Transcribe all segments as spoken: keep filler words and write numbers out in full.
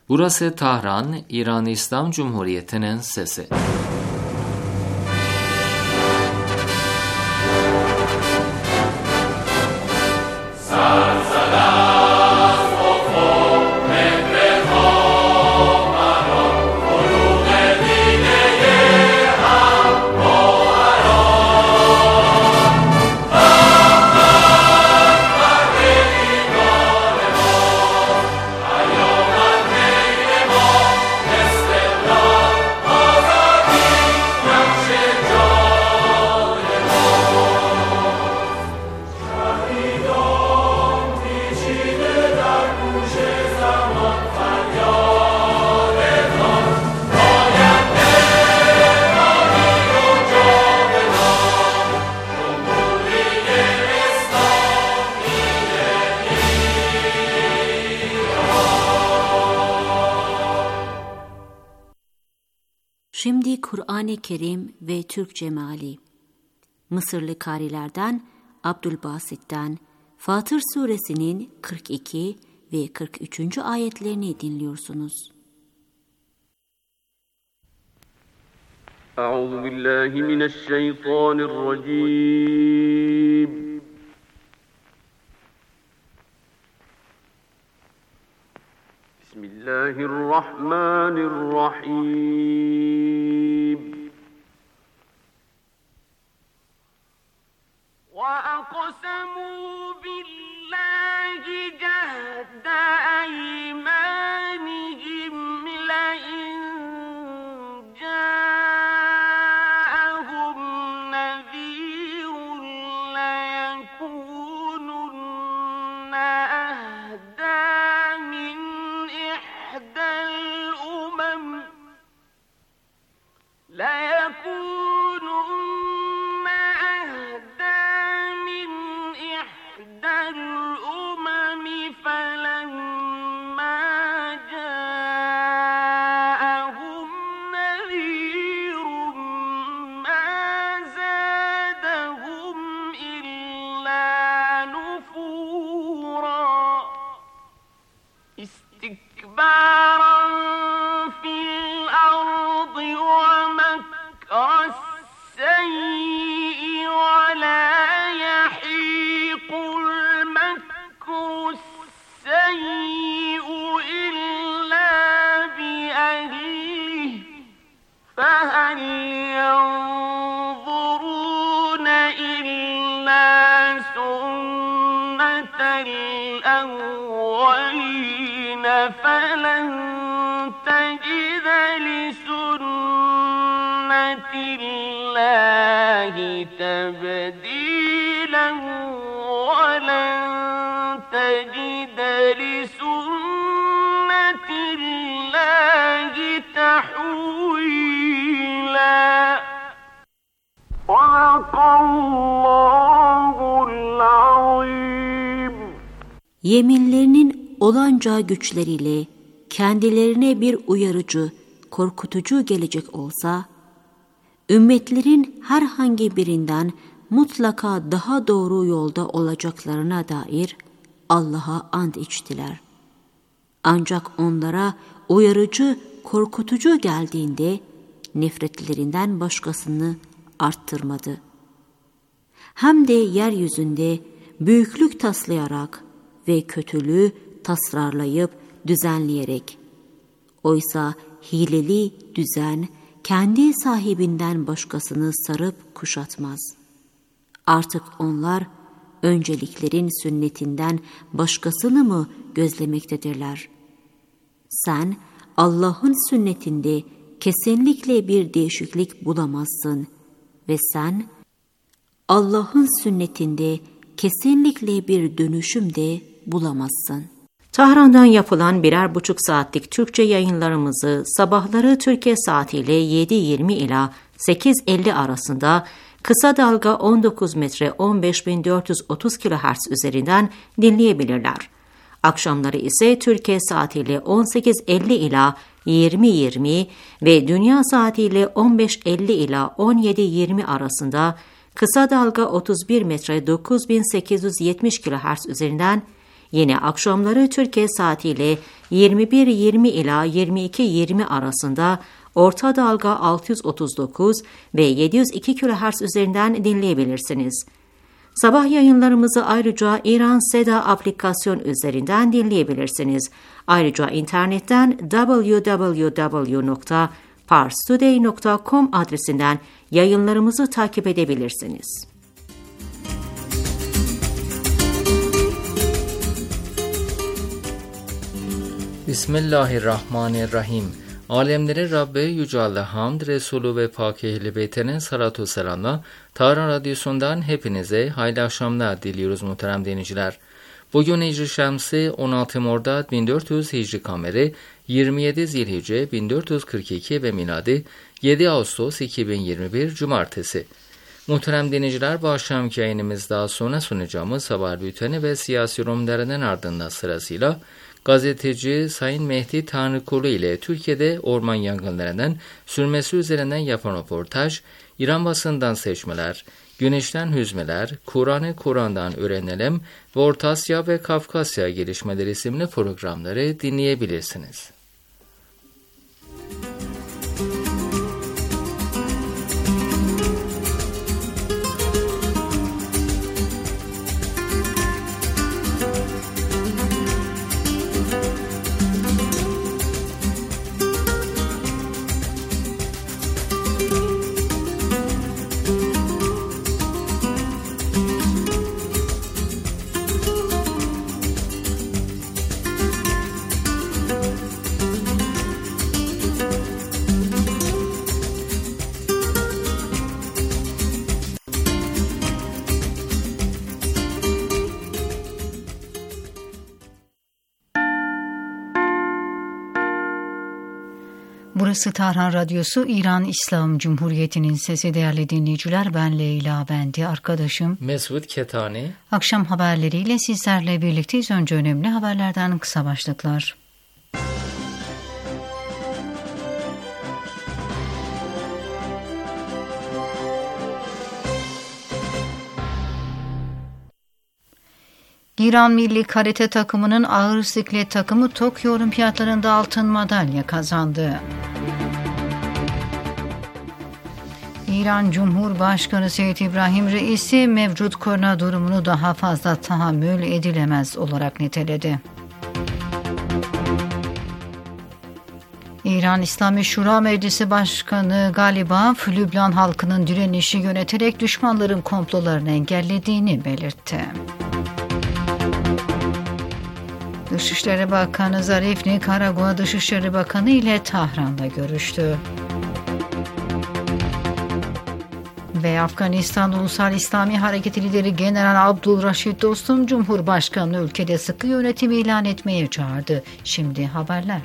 Burası Tahran, İran İslam Cumhuriyeti'nin sesi. Şimdi Kur'an-ı Kerim ve Türkçe meali. Mısırlı karilerden Abdülbasit'ten Fatır suresinin kırk iki ve kırk üçüncü ayetlerini dinliyorsunuz. Euzu billahi mineşşeytanirracim. Bismillahirrahmanirrahim. وَأَقْسَمُوا بِاللَّهِ جَهْدَ أَيْمَانِهِمْ لَئِنْ جَاءَهُمْ نَذِيرٌ لَيَكُونُنَّ أَهْدَىٰ مِنْ إِحْدَى الْأُمَمِ لَيَكُونُنَّ فهل ينظرون إلا سنة الأولين فلن تجد لسنة الله تبديلا ولن تجد لسنة الله تحويلا. صدق الله العظيم. Yeminlerinin olanca güçleriyle kendilerine bir uyarıcı, korkutucu gelecek olsa, ümmetlerin herhangi birinden mutlaka daha doğru yolda olacaklarına dair Allah'a ant içtiler. Ancak onlara uyarıcı, korkutucu geldiğinde nefretlerinden başkasını arttırmadı. Hem de yeryüzünde büyüklük taslayarak ve kötülüğü tasarlayıp düzenleyerek. Oysa hileli düzen kendi sahibinden başkasını sarıp kuşatmaz. Artık onlar önceliklerin sünnetinden başkasını mı gözlemektedirler? Sen Allah'ın sünnetinde kesinlikle bir değişiklik bulamazsın ve sen Allah'ın sünnetinde kesinlikle bir dönüşüm de bulamazsın. Tahran'dan yapılan birer buçuk saatlik Türkçe yayınlarımızı sabahları Türkiye saatiyle yedi yirmi ila sekiz elli arasında kısa dalga on dokuz metre on beş bin dört yüz otuz kilohertz üzerinden dinleyebilirler. Akşamları ise Türkiye saatiyle on sekiz elli ila yirmi yirmi ve dünya saatiyle on beş elli ila on yedi yirmi arasında kısa dalga otuz bir metre dokuz bin sekiz yüz yetmiş kilohertz üzerinden Yine akşamları Türkiye saatiyle yirmi bir yirmi ila yirmi iki yirmi arasında orta dalga altı yüz otuz dokuz ve yedi yüz iki kilohertz üzerinden dinleyebilirsiniz. Sabah yayınlarımızı ayrıca İran Seda aplikasyon üzerinden dinleyebilirsiniz. Ayrıca internetten double-u double-u double-u nokta pars today nokta com adresinden yayınlarımızı takip edebilirsiniz. Bismillahirrahmanirrahim. Alemleri Rabbi Yüce Allah hamd, Resulü ve Pak Ehl-i Beyt'inin salatu selamla Tahran Radyosu'ndan hepinize hayırlı akşamlar diliyoruz muhterem dinleyiciler. Bugün Hicri Şemsi on altı Mordad bin dört yüz Hicri Kameri yirmi yedi Zilhicce bin dört yüz kırk iki ve miladi yedi Ağustos iki bin yirmi bir Cumartesi. Muhterem dinleyiciler, bu akşamki yayınımızda sonra sunacağımız haber bülteni ve siyasi yorumlarının ardından sırasıyla gazeteci Sayın Mehdi Tanrıkulu ile Türkiye'de orman yangınlarının sürmesi üzerinden yapan röportaj, İran basından seçmeler, Güneşten hüzmeler, Kur'an'ı Kur'an'dan öğrenelim ve Orta Asya ve Kafkasya gelişmeleri isimli programları dinleyebilirsiniz. Burası Tahran Radyosu, İran İslam Cumhuriyeti'nin sesi. Değerli dinleyiciler, ben Leyla Bendi, arkadaşım Mesut Ketani. Akşam haberleriyle sizlerle birlikteyiz. Önce önemli haberlerden kısa başlıklar. İran milli karate takımının ağır siklet takımı Tokyo Olimpiyatlarında altın madalya kazandı. İran Cumhurbaşkanı Seyyid İbrahim Reisi mevcut korona durumunu daha fazla tahammül edilemez olarak niteledi. İran İslami Şura Meclisi Başkanı Galiba, Lübnan halkının direnişi yöneterek düşmanların komplolarını engellediğini belirtti. Dışişleri Bakanı Zarif Nikaragua Dışişleri Bakanı ile Tahran'da görüştü. Ve Afganistan Ulusal İslami Hareketi lideri General Abdülreşit Dostum, Cumhurbaşkanı ülkede sıkı yönetim ilan etmeye çağırdı. Şimdi haberler.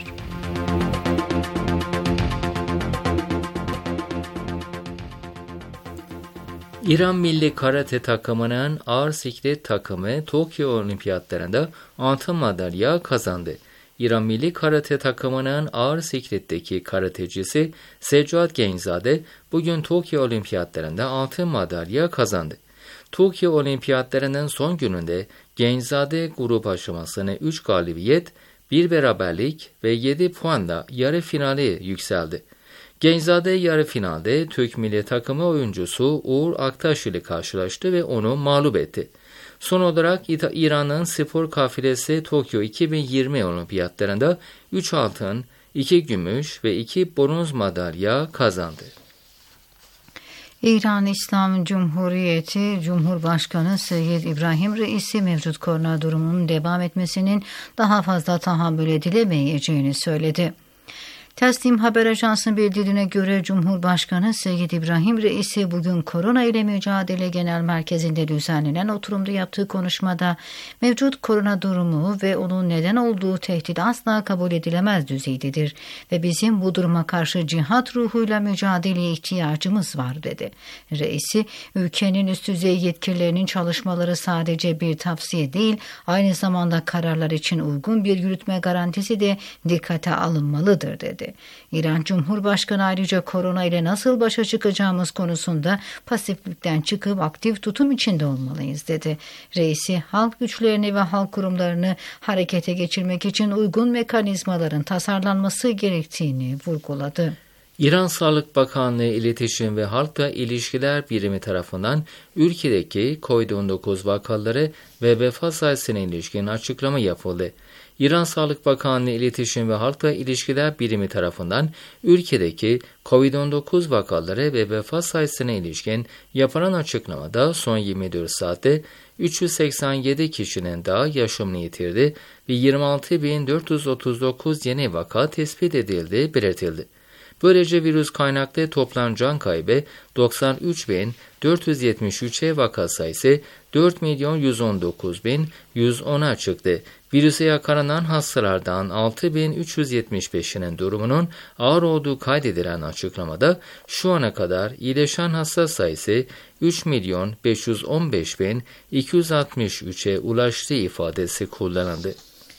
İran milli karate takımının ağır siklet takımı Tokyo Olimpiyatlarında altın madalya kazandı. İran milli karate takımının ağır sikletteki karatecisi Seccat Genzade bugün Tokyo Olimpiyatlarında altın madalya kazandı. Tokyo Olimpiyatlarının son gününde Genzade grup aşamasını üç galibiyet, bir beraberlik ve yedi puanla yarı finale yükseldi. Genzade yarı finalde Türk milli takımı oyuncusu Uğur Aktaş ile karşılaştı ve onu mağlup etti. Son olarak İran'ın spor kafilesi Tokyo iki bin yirmi Olimpiyatlarında üç altın, iki gümüş ve iki bronz madalya kazandı. İran İslam Cumhuriyeti Cumhurbaşkanı Seyyid İbrahim Reisi mevcut korona durumunun devam etmesinin daha fazla tahammül edilemeyeceğini söyledi. Tasnim Haber Ajansı'nın bildirdiğine göre Cumhurbaşkanı Seyyid İbrahim Reisi bugün Korona ile Mücadele Genel Merkezi'nde düzenlenen oturumda yaptığı konuşmada mevcut korona durumu ve onun neden olduğu tehdit asla kabul edilemez düzeydedir ve bizim bu duruma karşı cihat ruhuyla mücadeleye ihtiyacımız var dedi. Reisi, ülkenin üst düzey yetkililerinin çalışmaları sadece bir tavsiye değil, aynı zamanda kararlar için uygun bir yürütme garantisi de dikkate alınmalıdır dedi. dedi. İran Cumhurbaşkanı ayrıca korona ile nasıl başa çıkacağımız konusunda pasiflikten çıkıp aktif tutum içinde olmalıyız dedi. Reisi halk güçlerini ve halk kurumlarını harekete geçirmek için uygun mekanizmaların tasarlanması gerektiğini vurguladı. İran Sağlık Bakanlığı İletişim ve Halkla İlişkiler Birimi tarafından ülkedeki kovid on dokuz vakaları ve vefat sayısına ilişkin açıklama yapıldı. İran Sağlık Bakanlığı İletişim ve Halkla İlişkiler Birimi tarafından ülkedeki kovid on dokuz vakaları ve vefat sayısına ilişkin yapılan açıklamada son yirmi dört saatte üç yüz seksen yedi kişinin daha yaşamını yitirdi ve yirmi altı bin dört yüz otuz dokuz yeni vaka tespit edildiği belirtildi. Böylece virüs kaynaklı toplam can kaybı doksan üç bin dört yüz yetmiş üçe, vaka sayısı dört milyon yüz on dokuz bin yüz ona çıktı. Virüse yakalanan hastalardan altı bin üç yüz yetmiş beşinin durumunun ağır olduğu kaydedilen açıklamada şu ana kadar iyileşen hasta sayısı üç milyon beş yüz on beş bin iki yüz altmış üçe ulaştığı ifadesi kullanıldı.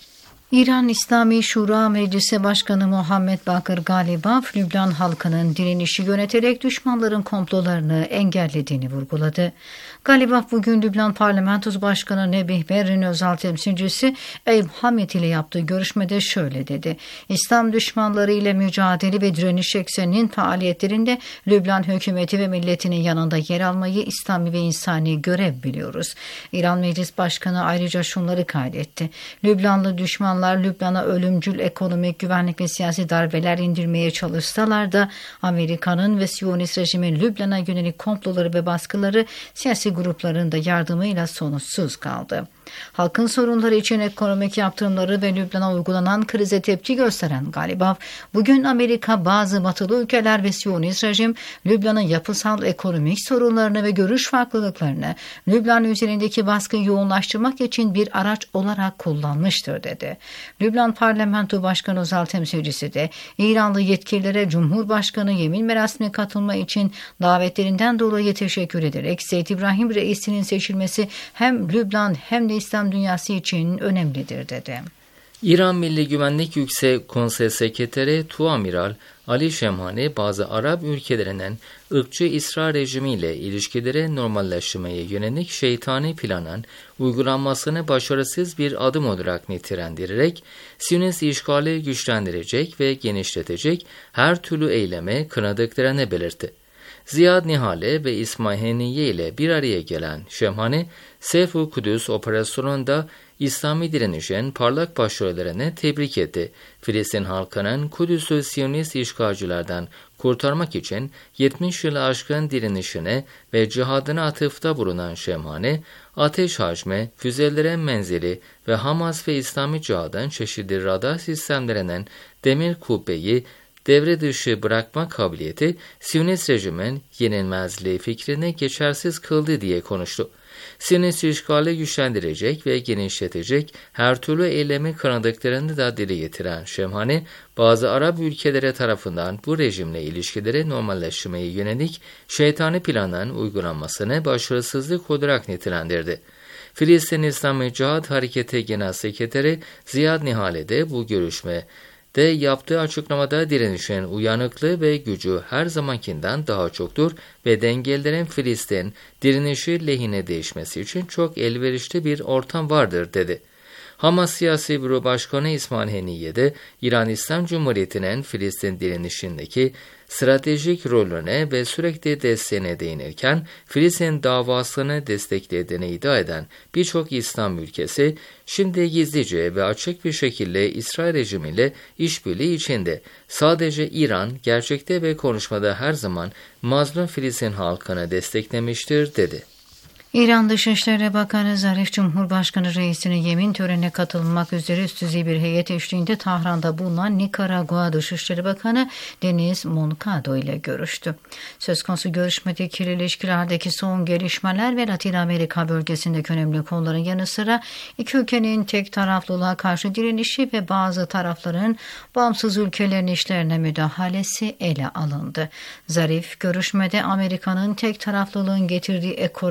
İran İslami Şura Meclisi Başkanı Muhammed Bakır Galibaf, Lübnan halkının direnişi yöneterek düşmanların komplolarını engellediğini vurguladı. Galibaf bugün Lübnan Parlamentosu Başkanı Nebih Berri'nin özel temsilcisi Eyüp Hamid ile yaptığı görüşmede şöyle dedi. İslam düşmanları ile mücadele ve direniş ekseninin faaliyetlerinde Lübnan hükümeti ve milletinin yanında yer almayı İslami ve insani görev biliyoruz. İran Meclis Başkanı ayrıca şunları kaydetti. Lübnanlı düşmanlar Lübnan'a ölümcül ekonomik, güvenlik ve siyasi darbeler indirmeye çalışsalar da Amerika'nın ve Siyonist rejimin Lübnan'a yönelik komploları ve baskıları siyasi grupların da yardımıyla sonuçsuz kaldı. Halkın sorunları için ekonomik yaptırımları ve Lübnan'a uygulanan krize tepki gösteren Galibaf, bugün Amerika, bazı batılı ülkeler ve Siyonist rejim Lübnan'ın yapısal ekonomik sorunlarını ve görüş farklılıklarını Lübnan üzerindeki baskıyı yoğunlaştırmak için bir araç olarak kullanmıştır dedi. Lübnan Parlamento Başkanı özel temsilcisi de İranlı yetkililere Cumhurbaşkanı yemin merasimine katılma için davetlerinden dolayı teşekkür ederek Seyyid İbrahim Reis'inin seçilmesi hem Lübnan hem de İslam dünyası için önemlidir dedi. İran Milli Güvenlik Yüksek Konsey Sekreteri Tuamiral Ali Şemhani, bazı Arap ülkelerinin ırkçı İsrail rejimiyle ilişkileri normalleştirmeye yönelik şeytani planın uygulanmasını başarısız bir adım olarak nitelendirerek Siyonist işgali güçlendirecek ve genişletecek her türlü eyleme kınadıklarını belirtti. Ziyad Nihale ve İsmail Haniye ile bir araya gelen Şemhani, Seyf-i Kudüs operasyonunda İslami direnişin parlak başarılarını tebrik etti. Filistin halkının Kudüs'ü Siyonist işgalcilerden kurtarmak için yetmiş yılı aşkın direnişine ve cihadına atıfta bulunan Şemhani, ateş hacmi, füzelerin menzili ve Hamas ve İslami cihadın çeşitli radar sistemlerinin demir kubbeyi devre dışı bırakma kabiliyeti Siyonist rejimin yenilmezliği fikrini geçersiz kıldı diye konuştu. Siyonist işgali güçlendirecek ve genişletecek her türlü eylemi kınadıklarını da dile getiren Şemhani, bazı Arap ülkeleri tarafından bu rejimle ilişkileri normalleştirmeye yönelik şeytani planın uygulanmasını başarısızlık olarak nitelendirdi. Filistin İslami Cihad Hareketi Genel Sekreteri Ziyad Nihale de bu görüşme de yaptığı açıklamada direnişin uyanıklığı ve gücü her zamankinden daha çoktur ve dengelerin Filistin direnişi lehine değişmesi için çok elverişli bir ortam vardır dedi. Hamas Siyasi Büro Başkanı İsmail Haniye de İran İslam Cumhuriyeti'nin Filistin direnişindeki stratejik rolüne ve sürekli desteğine değinirken Filistin davasını desteklediğini iddia eden birçok İslam ülkesi şimdi gizlice ve açık bir şekilde İsrail rejimiyle işbirliği içinde. Sadece İran gerçekte ve konuşmada her zaman mazlum Filistin halkını desteklemiştir dedi. İran Dışişleri Bakanı Zarif, Cumhurbaşkanı Reis'inin yemin törenine katılmak üzere üst düzey bir heyet eşliğinde Tahran'da bulunan Nikaragua Dışişleri Bakanı Deniz Moncado ile görüştü. Söz konusu görüşmede ikili ilişkilerdeki son gelişmeler ve Latin Amerika bölgesindeki önemli konuların yanı sıra iki ülkenin tek taraflılığa karşı direnişi ve bazı tarafların bağımsız ülkelerin işlerine müdahalesi ele alındı. Zarif, görüşmede Amerika'nın tek taraflılığın getirdiği ekonomik baskı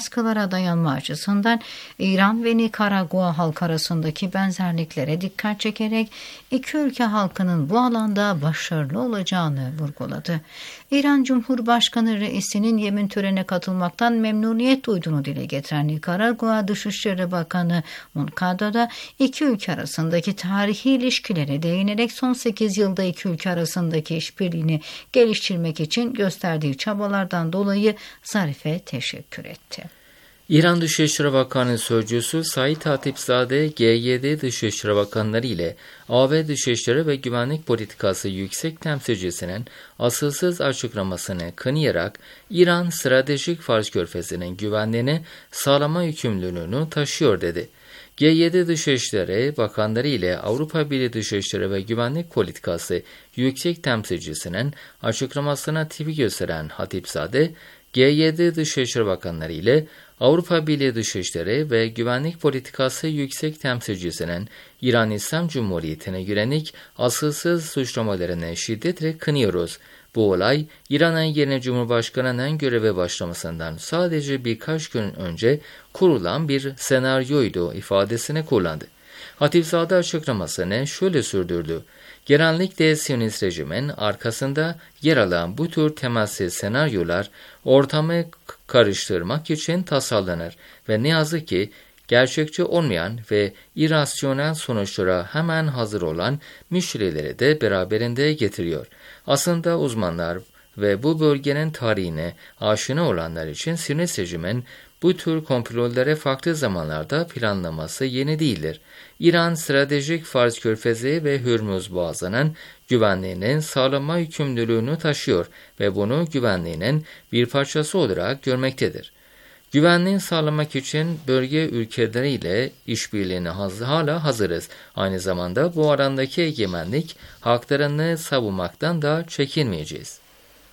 baskılara dayanma açısından İran ve Nikaragua halk arasındaki benzerliklere dikkat çekerek iki ülke halkının bu alanda başarılı olacağını vurguladı. İran Cumhurbaşkanı Reisi'nin yemin törenine katılmaktan memnuniyet duyduğunu dile getiren Nikaragua Dışişleri Bakanı Moncada da iki ülke arasındaki tarihi ilişkilere değinerek son sekiz yılda iki ülke arasındaki işbirliğini geliştirmek için gösterdiği çabalardan dolayı Zarif'e teşekkür etti. İran Dışişleri Bakanı Sözcüsü Said Hatipzade, G yedi Dışişleri Bakanları ile A B Dışişleri ve Güvenlik Politikası Yüksek Temsilcisinin asılsız açıklamasını kınayarak İran stratejik Fars Körfezi'nin güvenliğini sağlama yükümlülüğünü taşıyor dedi. G yedi Dışişleri Bakanları ile Avrupa Birliği Dışişleri ve Güvenlik Politikası Yüksek Temsilcisinin açıklamasına tepki gösteren Hatipzade, G yedi Dışişleri Bakanları ile Avrupa Birliği Dışişleri ve Güvenlik Politikası Yüksek Temsilcisinin İran İslam Cumhuriyeti'ne yönelik asılsız suçlamalarını şiddetle kınıyoruz. Bu olay, İran'ın yeni Cumhurbaşkanı'nın göreve başlamasından sadece birkaç gün önce kurulan bir senaryoydu ifadesini kullandı. Hatipzade açıklamasını şöyle sürdürdü. Genellikle Siyonist rejimin arkasında yer alan bu tür temelsiz senaryolar ortamı karıştırmak için tasarlanır ve ne yazık ki gerçekçi olmayan ve irrasyonel sonuçlara hemen hazır olan müşterileri de beraberinde getiriyor. Aslında uzmanlar ve bu bölgenin tarihine aşina olanlar için Siyonist rejimin bu tür komplolara farklı zamanlarda planlaması yeni değildir. İran stratejik Fars Körfezi ve Hürmüz Boğazı'nın güvenliğinin sağlama yükümlülüğünü taşıyor ve bunu güvenliğinin bir parçası olarak görmektedir. Güvenliğini sağlamak için bölge ülkeleriyle işbirliğine hala hazırız. Aynı zamanda bu arandaki egemenlik haklarını savunmaktan da çekinmeyeceğiz.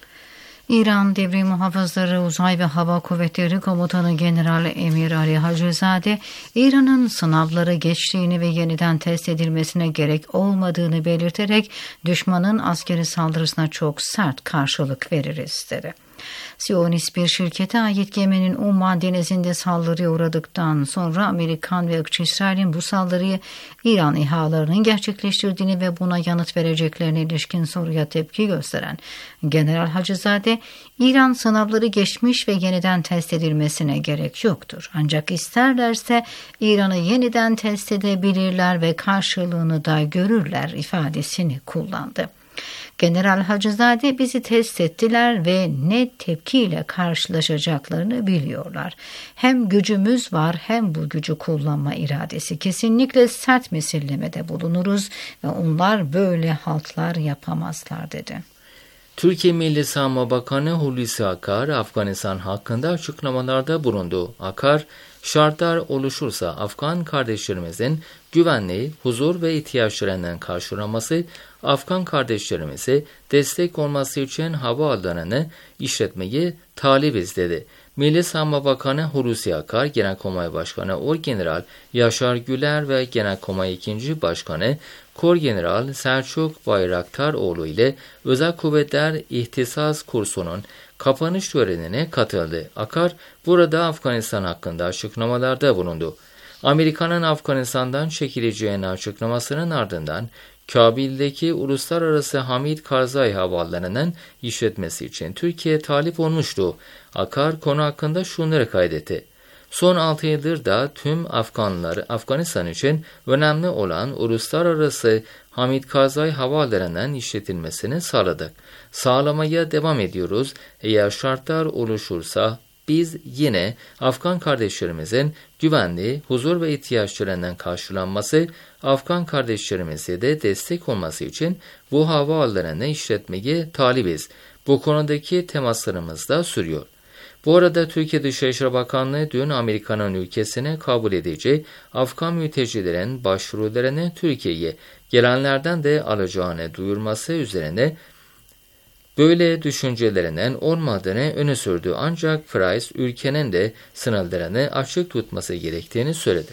İran Devrim Muhafızları Uzay ve Hava Kuvvetleri Komutanı General Emir Ali Hacızade, İran'ın sınavları geçtiğini ve yeniden test edilmesine gerek olmadığını belirterek düşmanın askeri saldırısına çok sert karşılık veririz dedi. Siyonist bir şirkete ait geminin Umman denizinde saldırıya uğradıktan sonra Amerikan ve ırkçı İsrail'in bu saldırıyı İran İHA'larının gerçekleştirdiğini ve buna yanıt vereceklerine ilişkin soruya tepki gösteren General Hacızade, İran sınavları geçmiş ve yeniden test edilmesine gerek yoktur. Ancak isterlerse İran'ı yeniden test edebilirler ve karşılığını da görürler ifadesini kullandı. General Hacızade bizi test ettiler ve ne tepkiyle karşılaşacaklarını biliyorlar. Hem gücümüz var hem bu gücü kullanma iradesi. Kesinlikle sert mesellemede bulunuruz ve onlar böyle haltlar yapamazlar dedi. Türkiye Milli Savunma Bakanı Hulusi Akar, Afganistan hakkında açıklamalarda bulundu. Akar, şartlar oluşursa Afgan kardeşlerimizin güvenliği, huzur ve ihtiyaçlarının karşılanması, Afgan kardeşlerimize destek olması için havaalanını işletmeyi talibiz dedi. Milli Savunma Bakanı Hulusi Akar, Genelkurmay Başkanı Orgeneral Yaşar Güler ve Genelkurmay ikinci Başkanı Korgeneral Selçuk Bayraktaroğlu ile Özel Kuvvetler İhtisas Kursu'nun kapanış törenine katıldı. Akar, burada Afganistan hakkında açıklamalarda bulundu. Amerika'nın Afganistan'dan çekileceğini açıklamasının ardından Kabil'deki Uluslararası Hamid Karzai Havaalanı'nın işletmesi için Türkiye talip olmuştu. Akar konu hakkında şunları kaydetti. Son altı yıldır da tüm Afganlar, Afganistan için önemli olan Uluslararası Hamid Karzai Havaalanı'nın işletilmesini sağladık. Sağlamaya devam ediyoruz. Eğer şartlar oluşursa biz yine Afgan kardeşlerimizin güvenliği, huzur ve ihtiyaçlarının karşılanması, Afgan kardeşlerimize de destek olması için bu havaalanını işletmeye talibiz. Bu konudaki temaslarımız da sürüyor. Bu arada Türkiye Dışişleri Bakanlığı dün Amerika'nın ülkesine kabul edici Afgan mültecilerin başvurularını Türkiye'ye gelenlerden de alacağını duyurması üzerine böyle düşüncelerinin olmadığını öne sürdü, ancak Price ülkenin de sınırlarını açık tutması gerektiğini söyledi.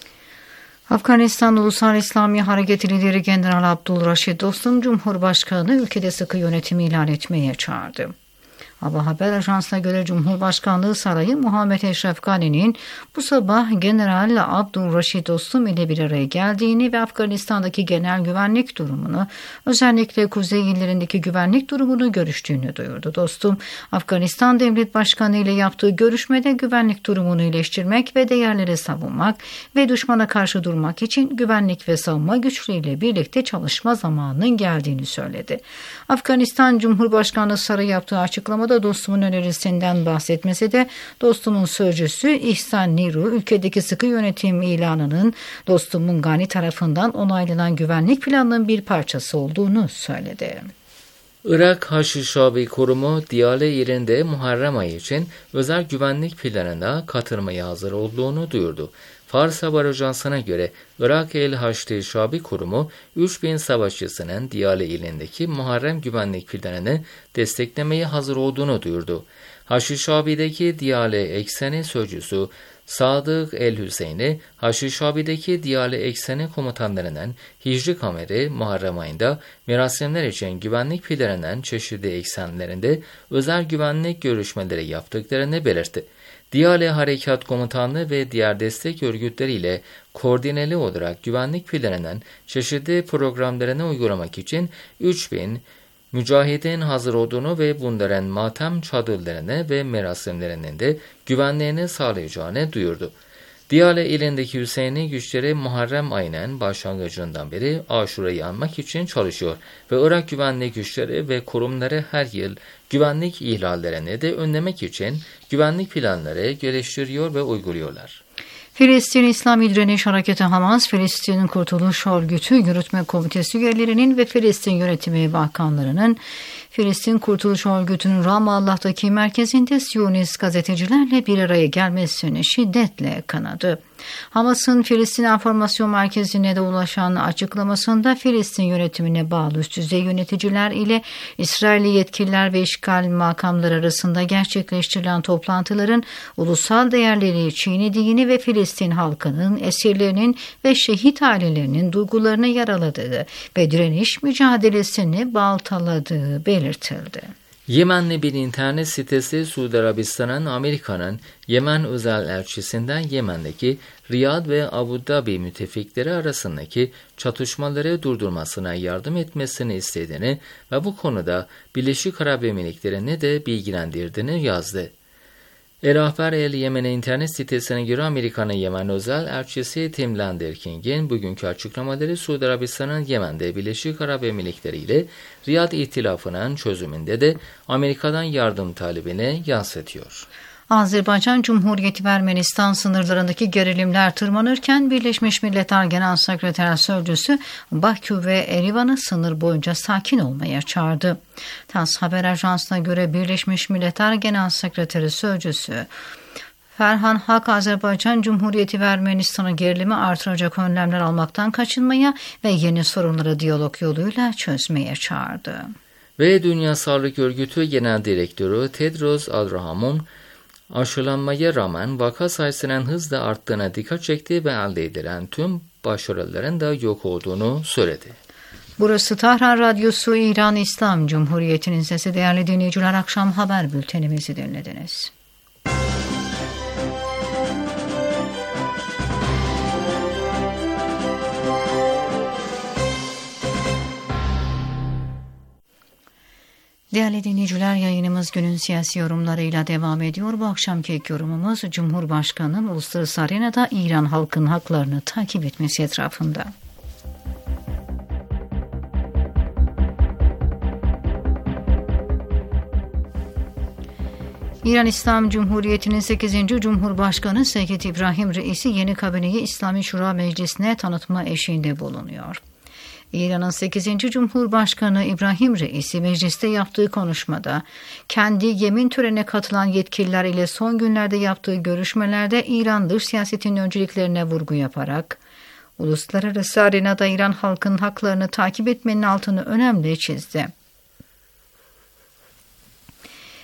Afganistan Ulusal İslami Hareketi lideri General Abdülreşit Dostum, Cumhurbaşkanı ülkede sıkı yönetimi ilan etmeye çağırdı. Hava Haber Ajansı'na göre Cumhurbaşkanlığı Sarayı Muhammed Eşref Gani'nin bu sabah General Abdülreşit Dostum ile bir araya geldiğini ve Afganistan'daki genel güvenlik durumunu, özellikle kuzey illerindeki güvenlik durumunu görüştüğünü duyurdu. Dostum, Afganistan Devlet Başkanı ile yaptığı görüşmede güvenlik durumunu iyileştirmek ve değerleri savunmak ve düşmana karşı durmak için güvenlik ve savunma güçleriyle birlikte çalışma zamanının geldiğini söyledi. Afganistan Cumhurbaşkanlığı Sarayı yaptığı açıklamada Dostum'un önerisinden bahsetmesi de Dostum'un sözcüsü İhsan Niru, ülkedeki sıkı yönetim ilanının Dostum'un Gani tarafından onaylanan güvenlik planının bir parçası olduğunu söyledi. Irak Haşhabi Kurumu Diyale ilinde Muharrem ayı için özel güvenlik planına katılmaya hazır olduğunu duyurdu. Fars Haber Ajansı'na göre Irak El Haşhabi Kurumu üç bin savaşçısının Diyale ilindeki Muharrem güvenlik planını desteklemeye hazır olduğunu duyurdu. Haşhabi'deki Diyale ekseni sözcüsü Sadık El-Hüseyin'i, Haşhabi'deki Diyale ekseni komutanlarının Hicri Kameri Muharrem ayında merasimler için güvenlik planının çeşitli eksenlerinde özel güvenlik görüşmeleri yaptıklarını belirtti. Diyale Harekat Komutanlığı ve diğer destek örgütleriyle koordineli olarak güvenlik planının çeşitli programlarını uygulamak için üç bin mücahidin hazır olduğunu ve bunların matem çadırlarını ve merasimlerinin de güvenliğini sağlayacağını duyurdu. Diyale ilindeki Hüseyin'i güçleri Muharrem ayının başlangıcından beri Aşura'yı anmak için çalışıyor ve Irak güvenlik güçleri ve kurumları her yıl güvenlik ihlallerini de önlemek için güvenlik planları geliştiriyor ve uyguluyorlar. Filistin İslami Direniş Hareketi Hamas, Filistin Kurtuluş Örgütü Yürütme Komitesi üyelerinin ve Filistin Yönetimi Bakanlarının Filistin Kurtuluş Örgütü'nün Ramallah'taki merkezinde Siyonist gazetecilerle bir araya gelmesini şiddetle kınadı. Hamas'ın Filistin Enformasyon Merkezi'ne de ulaşan açıklamasında Filistin yönetimine bağlı üst düzey yöneticiler ile İsrailli yetkililer ve işgal makamları arasında gerçekleştirilen toplantıların ulusal değerleri çiğnediğini ve Filistin halkının, esirlerinin ve şehit ailelerinin duygularını yaraladığı ve direniş mücadelesini baltaladığı belirtildi. Yemenli bir internet sitesi Suudi Arabistan'ın Amerika'nın Yemen özel elçisinden Yemen'deki Riyad ve Abu Dhabi müttefikleri arasındaki çatışmaları durdurmasına yardım etmesini istediğini ve bu konuda Birleşik Arap Emirlikleri'ni de bilgilendirdiğini yazdı. El-Ahbar El-Yemen internet sitesine göre Amerika'nın Yemen özel elçisi Tim Landerking'in bugünkü açıklamaları Suudi Arabistan'ın Yemen'de Birleşik Arap Emirlikleri ile Riyad İhtilafı'nın çözümünde de Amerika'dan yardım talebini yansıtıyor. Azerbaycan Cumhuriyeti ve Ermenistan sınırlarındaki gerilimler tırmanırken Birleşmiş Milletler Genel Sekreteri Sözcüsü Bakü ve Erivan'ı sınır boyunca sakin olmaya çağırdı. TASS Haber Ajansı'na göre Birleşmiş Milletler Genel Sekreteri Sözcüsü Ferhan Hak, Azerbaycan Cumhuriyeti ve Ermenistan'ı gerilimi artıracak önlemler almaktan kaçınmaya ve yeni sorunları diyalog yoluyla çözmeye çağırdı. Ve Dünya Sağlık Örgütü Genel Direktörü Tedros Adhanom aşılanmaya rağmen vaka sayısının hızla arttığına dikkat çekti ve elde edilen tüm başarıların da yok olduğunu söyledi. Burası Tahran Radyosu, İran İslam Cumhuriyeti'nin sesi. Değerli dinleyiciler, akşam haber bültenimizi dinlediniz. Değerli dinleyiciler, yayınımız günün siyasi yorumlarıyla devam ediyor. Bu akşamki ilk yorumumuz Cumhurbaşkanı'nın uluslararası arenada İran halkının haklarını takip etmesi etrafında. İran İslam Cumhuriyeti'nin sekizinci Cumhurbaşkanı Seyyid İbrahim Reisi yeni kabineyi İslami Şura Meclisi'ne tanıtma eşiğinde bulunuyor. İran'ın sekizinci Cumhurbaşkanı İbrahim Reisi mecliste yaptığı konuşmada kendi yemin törenine katılan yetkililer ile son günlerde yaptığı görüşmelerde İran dış siyasetinin önceliklerine vurgu yaparak uluslararası arenada İran halkının haklarını takip etmenin altını önemli çizdi.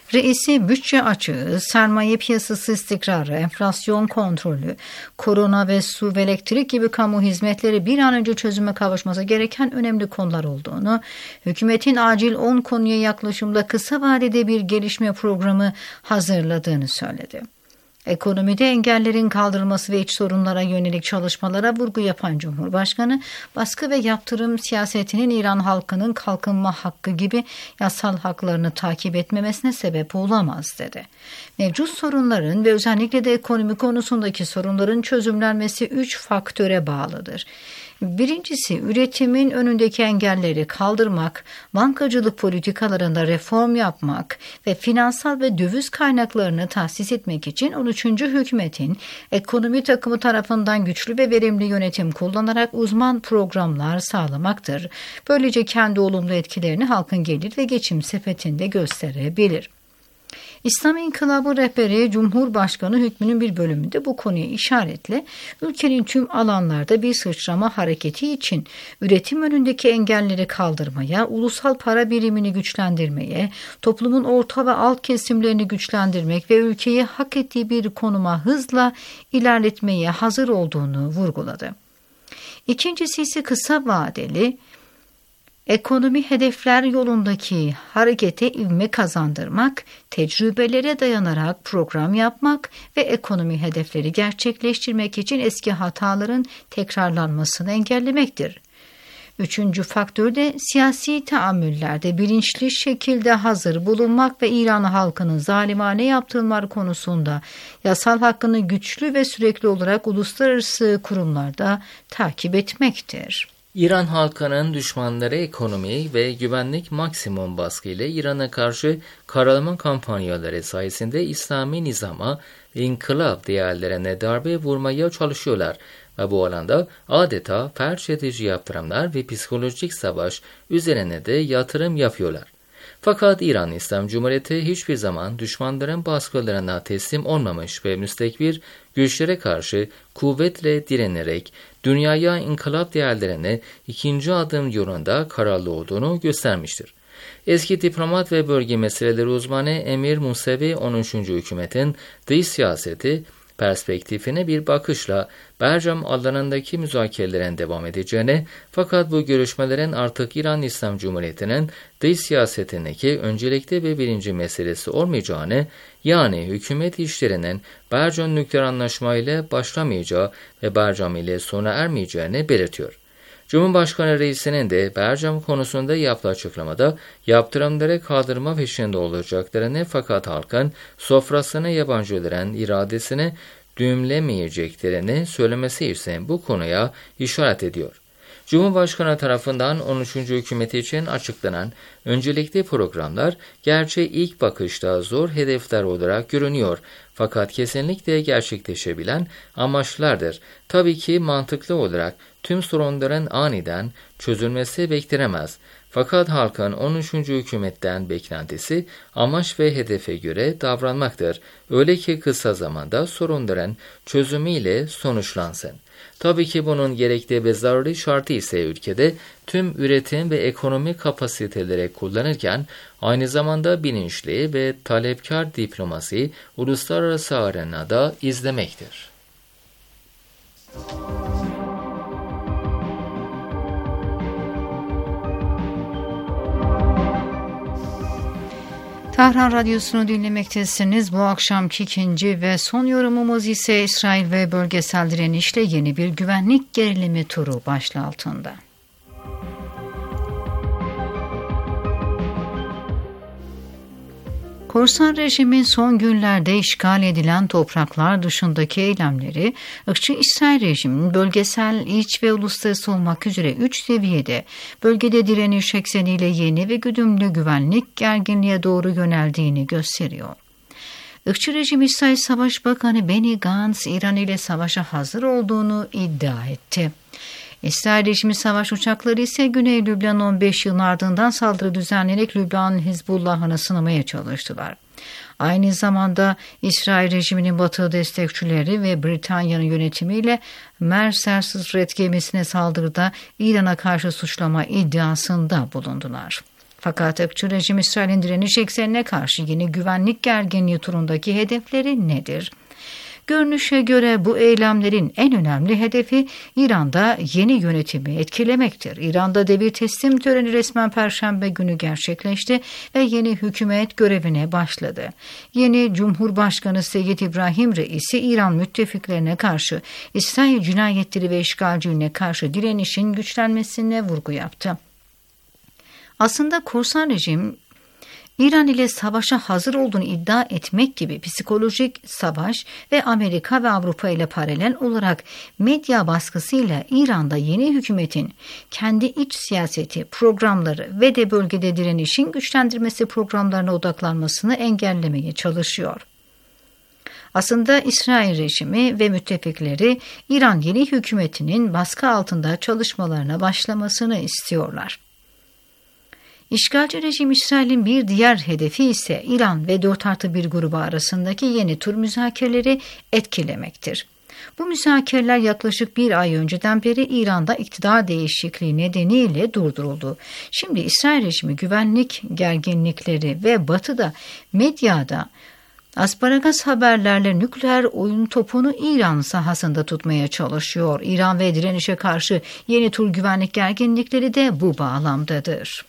Reisi bütçe açığı, sermaye piyasası istikrarı, enflasyon kontrolü, korona ve su ve elektrik gibi kamu hizmetleri bir an önce çözüme kavuşması gereken önemli konular olduğunu, hükümetin acil on konuya yaklaşımda kısa vadede bir gelişme programı hazırladığını söyledi. Ekonomide engellerin kaldırılması ve iç sorunlara yönelik çalışmalara vurgu yapan Cumhurbaşkanı, baskı ve yaptırım siyasetinin İran halkının kalkınma hakkı gibi yasal haklarını takip etmemesine sebep olamaz dedi. Mevcut sorunların ve özellikle de ekonomi konusundaki sorunların çözümlenmesi üç faktöre bağlıdır. Birincisi, üretimin önündeki engelleri kaldırmak, bankacılık politikalarında reform yapmak ve finansal ve döviz kaynaklarını tahsis etmek için on üçüncü hükümetin ekonomi takımı tarafından güçlü ve verimli yönetim kullanarak uzman programlar sağlamaktır. Böylece kendi olumlu etkilerini halkın gelir ve geçim sepetinde gösterebilir. İslam İnkılabı rehberi Cumhurbaşkanı hükmünün bir bölümünde bu konuya işaretle ülkenin tüm alanlarda bir sıçrama hareketi için üretim önündeki engelleri kaldırmaya, ulusal para birimini güçlendirmeye, toplumun orta ve alt kesimlerini güçlendirmek ve ülkeyi hak ettiği bir konuma hızla ilerletmeye hazır olduğunu vurguladı. İkincisi ise kısa vadeli ekonomi hedefler yolundaki harekete ivme kazandırmak, tecrübelere dayanarak program yapmak ve ekonomi hedefleri gerçekleştirmek için eski hataların tekrarlanmasını engellemektir. Üçüncü faktör de siyasi tahammüllerde bilinçli şekilde hazır bulunmak ve İran halkının zalimane yaptırımlar konusunda yasal hakkını güçlü ve sürekli olarak uluslararası kurumlarda takip etmektir. İran halkının düşmanları ekonomi ve güvenlik maksimum baskı ile İran'a karşı karalama kampanyaları sayesinde İslami nizama ve inkılap değerlerine darbe vurmaya çalışıyorlar ve bu alanda adeta felç edici yaptırımlar ve psikolojik savaş üzerine de yatırım yapıyorlar. Fakat İran İslam Cumhuriyeti hiçbir zaman düşmanların baskılarına teslim olmamış ve müstekbir güçlere karşı kuvvetle direnerek dünyaya inkılap değerlerine ikinci adım yolunda kararlı olduğunu göstermiştir. Eski diplomat ve bölge meseleleri uzmanı Emir Musevi on üçüncü hükümetin dış siyaseti perspektifine bir bakışla Bercam alanındaki müzakerelerin devam edeceğine, fakat bu görüşmelerin artık İran İslam Cumhuriyeti'nin dış siyasetindeki öncelikli ve birinci meselesi olmayacağını, yani hükümet işlerinin Bercam nükleer anlaşma ile başlamayacağı ve Bercam ile sona ermeyeceğini belirtiyor. Cumhurbaşkanı Reisi'nin de Bercam konusunda yaptığı açıklamada yaptırımları kaldırma peşinde olacaklarını, fakat halkın sofrasına yabancıların iradesini düğümlemeyeceklerini söylemesi ise bu konuya işaret ediyor. Cumhurbaşkanı tarafından on üçüncü hükümeti için açıklanan öncelikli programlar gerçi ilk bakışta zor hedefler olarak görünüyor, fakat kesinlikle gerçekleşebilen amaçlardır. Tabii ki mantıklı olarak tüm sorunların aniden çözülmesi beklenemez. Fakat halkın on üçüncü hükümetten beklentisi amaç ve hedefe göre davranmaktır. Öyle ki kısa zamanda sorunların çözümüyle sonuçlansın. Tabii ki bunun gerekli ve zaruri şartı ise ülkede tüm üretim ve ekonomi kapasiteleri kullanırken aynı zamanda bilinçli ve talepkar diplomasi uluslararası arenada izlemektir. Tahran Radyosu'nu dinlemektesiniz. Bu akşamki ikinci ve son yorumumuz ise İsrail ve bölgesel direnişle yeni bir güvenlik gerilimi turu başlığı altında. Korsan rejimin son günlerde işgal edilen topraklar dışındaki eylemleri, ırkçı İsrail rejiminin bölgesel, iç ve uluslararası olmak üzere üç seviyede bölgede direniş ekseniyle yeni ve güdümlü güvenlik gerginliğe doğru yöneldiğini gösteriyor. Irkçı rejim İsrail Savaş Bakanı Benny Gantz, İran ile savaşa hazır olduğunu iddia etti. İsrail rejimi savaş uçakları ise Güney Lübnan'ın on beş yılın ardından saldırı düzenleyerek Lübnan Hizbullah'ını sınamaya çalıştılar. Aynı zamanda İsrail rejiminin batı destekçileri ve Britanya'nın yönetimiyle Mercer Red gemisine saldırıda İran'a karşı suçlama iddiasında bulundular. Fakat ırkçı rejim İsrail'in direniş eksenine karşı yeni güvenlik gerginliği turundaki hedefleri nedir? Görünüşe göre bu eylemlerin en önemli hedefi İran'da yeni yönetimi etkilemektir. İran'da devir teslim töreni resmen Perşembe günü gerçekleşti ve yeni hükümet görevine başladı. Yeni Cumhurbaşkanı Seyyid İbrahim Reisi İran müttefiklerine karşı İsrail cinayetleri ve işgalciliğine karşı direnişin güçlenmesine vurgu yaptı. Aslında korsan rejim İran ile savaşa hazır olduğunu iddia etmek gibi psikolojik savaş ve Amerika ve Avrupa ile paralel olarak medya baskısıyla İran'da yeni hükümetin kendi iç siyaseti, programları ve de bölgede direnişin güçlendirmesi programlarına odaklanmasını engellemeye çalışıyor. Aslında İsrail rejimi ve müttefikleri İran yeni hükümetinin baskı altında çalışmalarına başlamasını istiyorlar. İşgalci rejim İsrail'in bir diğer hedefi ise İran ve dört artı bir grubu arasındaki yeni tur müzakereleri etkilemektir. Bu müzakereler yaklaşık bir ay önceden beri İran'da iktidar değişikliği nedeniyle durduruldu. Şimdi İsrail rejimi güvenlik gerginlikleri ve Batı'da medyada asparagas haberlerle nükleer oyun topunu İran sahasında tutmaya çalışıyor. İran ve direnişe karşı yeni tur güvenlik gerginlikleri de bu bağlamdadır.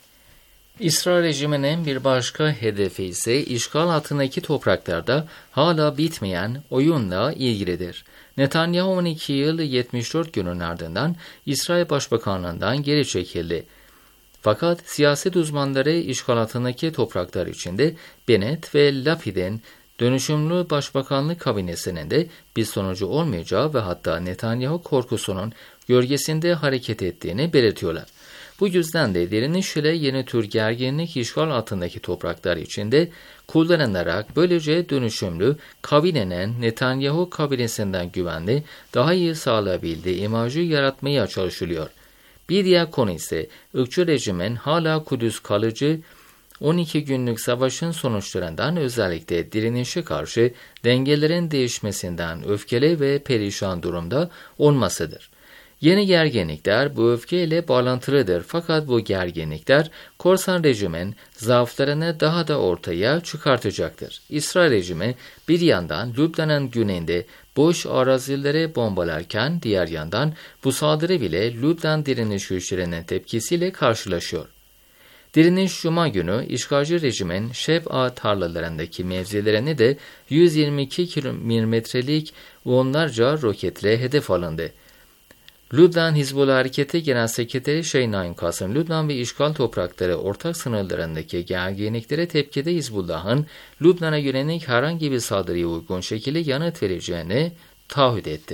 İsrail rejiminin bir başka hedefi ise işgal altındaki topraklarda hala bitmeyen oyunla ilgilidir. Netanyahu on iki yıl yetmiş dört günün ardından İsrail Başbakanlığından geri çekildi. Fakat siyaset uzmanları işgal altındaki topraklar içinde Bennett ve Lapid'in dönüşümlü başbakanlık kabinesinin de bir sonucu olmayacağı ve hatta Netanyahu korkusunun gölgesinde hareket ettiğini belirtiyorlar. Bu yüzden de direniş ile yeni tür gerginlik işgal altındaki topraklar içinde kullanılarak böylece dönüşümlü kabinenin Netanyahu kabinesinden güvenli, daha iyi sağlayabildiği imajı yaratmaya çalışılıyor. Bir diğer konu ise ırkçı rejimin hala Kudüs kalıcı on iki günlük savaşın sonuçlarından özellikle direnişe karşı dengelerin değişmesinden öfkeli ve perişan durumda olmasıdır. Yeni gerginlikler bu öfkeyle bağlantılıdır fakat bu gerginlikler korsan rejimin zaaflarını daha da ortaya çıkartacaktır. İsrail rejimi bir yandan Lübnan'ın güneyinde boş arazileri bombalarken diğer yandan bu saldırı bile Lübnan direniş güçlerinin tepkisiyle karşılaşıyor. Direniş Cuma günü işgalci rejimin Şeb'a tarlalarındaki mevzilerini de yüz yirmi iki kilometrelik onlarca roketle hedef alındı. Lübnan Hizbullah Hareketi Genel Sekreteri Şeyh Naim Kasım, Lübnan ve işgal toprakları ortak sınırlarındaki gerginliklere tepkide Hizbullah'ın Lübnan'a yönelik herhangi bir saldırıya uygun şekilde yanıt vereceğini taahhüt etti.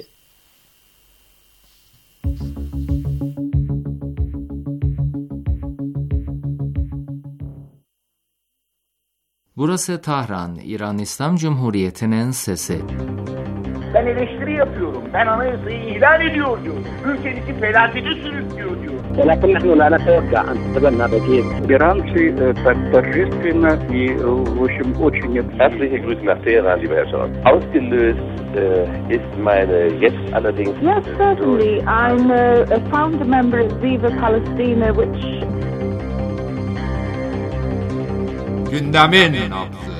Burası Tahran, İran İslam Cumhuriyeti'nin sesi. Ben eleştiri yapıyorum. Ben anayasayı ihlal ediyor diyor. Ülkenizi felakete sürüklüyor diyor. ولكن نحن لا نتوقع أن تتبنى بديل. Иранцы торжественно и, в общем, очень... Herzliche Grüße nach Teheran, lieber Herr Scholz. Ausgelöst äh, ist meine jetzt allerdings... Yes, certainly. I'm a, a founder member of Viva Palestina, which... Gündemin nabzı.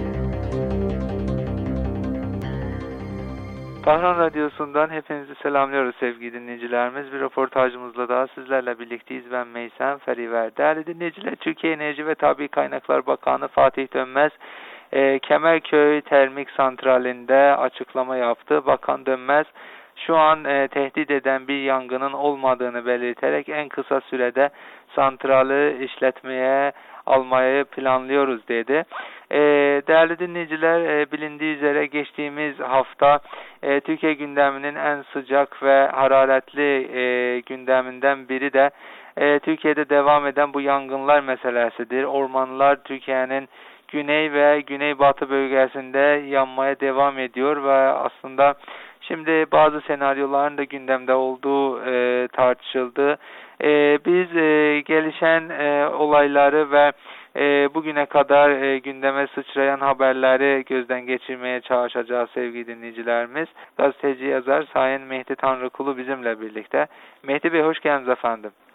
Tahran Radyosu'ndan hepinizi selamlıyoruz sevgili dinleyicilerimiz. Bir röportajımızla daha sizlerle birlikteyiz. Ben Meysem Feriver. Değerli dinleyiciler, Türkiye Enerji ve Tabii Kaynaklar Bakanı Fatih Dönmez, e, Kemerköy Termik Santrali'nde açıklama yaptı. Bakan Dönmez, şu an e, tehdit eden bir yangının olmadığını belirterek en kısa sürede santrali işletmeye almayı planlıyoruz dedi. E, değerli dinleyiciler, e, bilindiği üzere geçtiğimiz hafta e, Türkiye gündeminin en sıcak ve hararetli e, gündeminden biri de e, Türkiye'de devam eden bu yangınlar meselesidir. Ormanlar Türkiye'nin güney ve güneybatı bölgesinde yanmaya devam ediyor ve aslında şimdi bazı senaryoların da gündemde olduğu e, tartışıldı. E, biz e, gelişen e, olayları ve e, bugüne kadar e, gündeme sıçrayan haberleri gözden geçirmeye çalışacağız sevgili dinleyicilerimiz. Gazeteci yazar Sayın Mehdi Tanrıkulu bizimle birlikte. Mehdi Bey, hoş geldiniz efendim.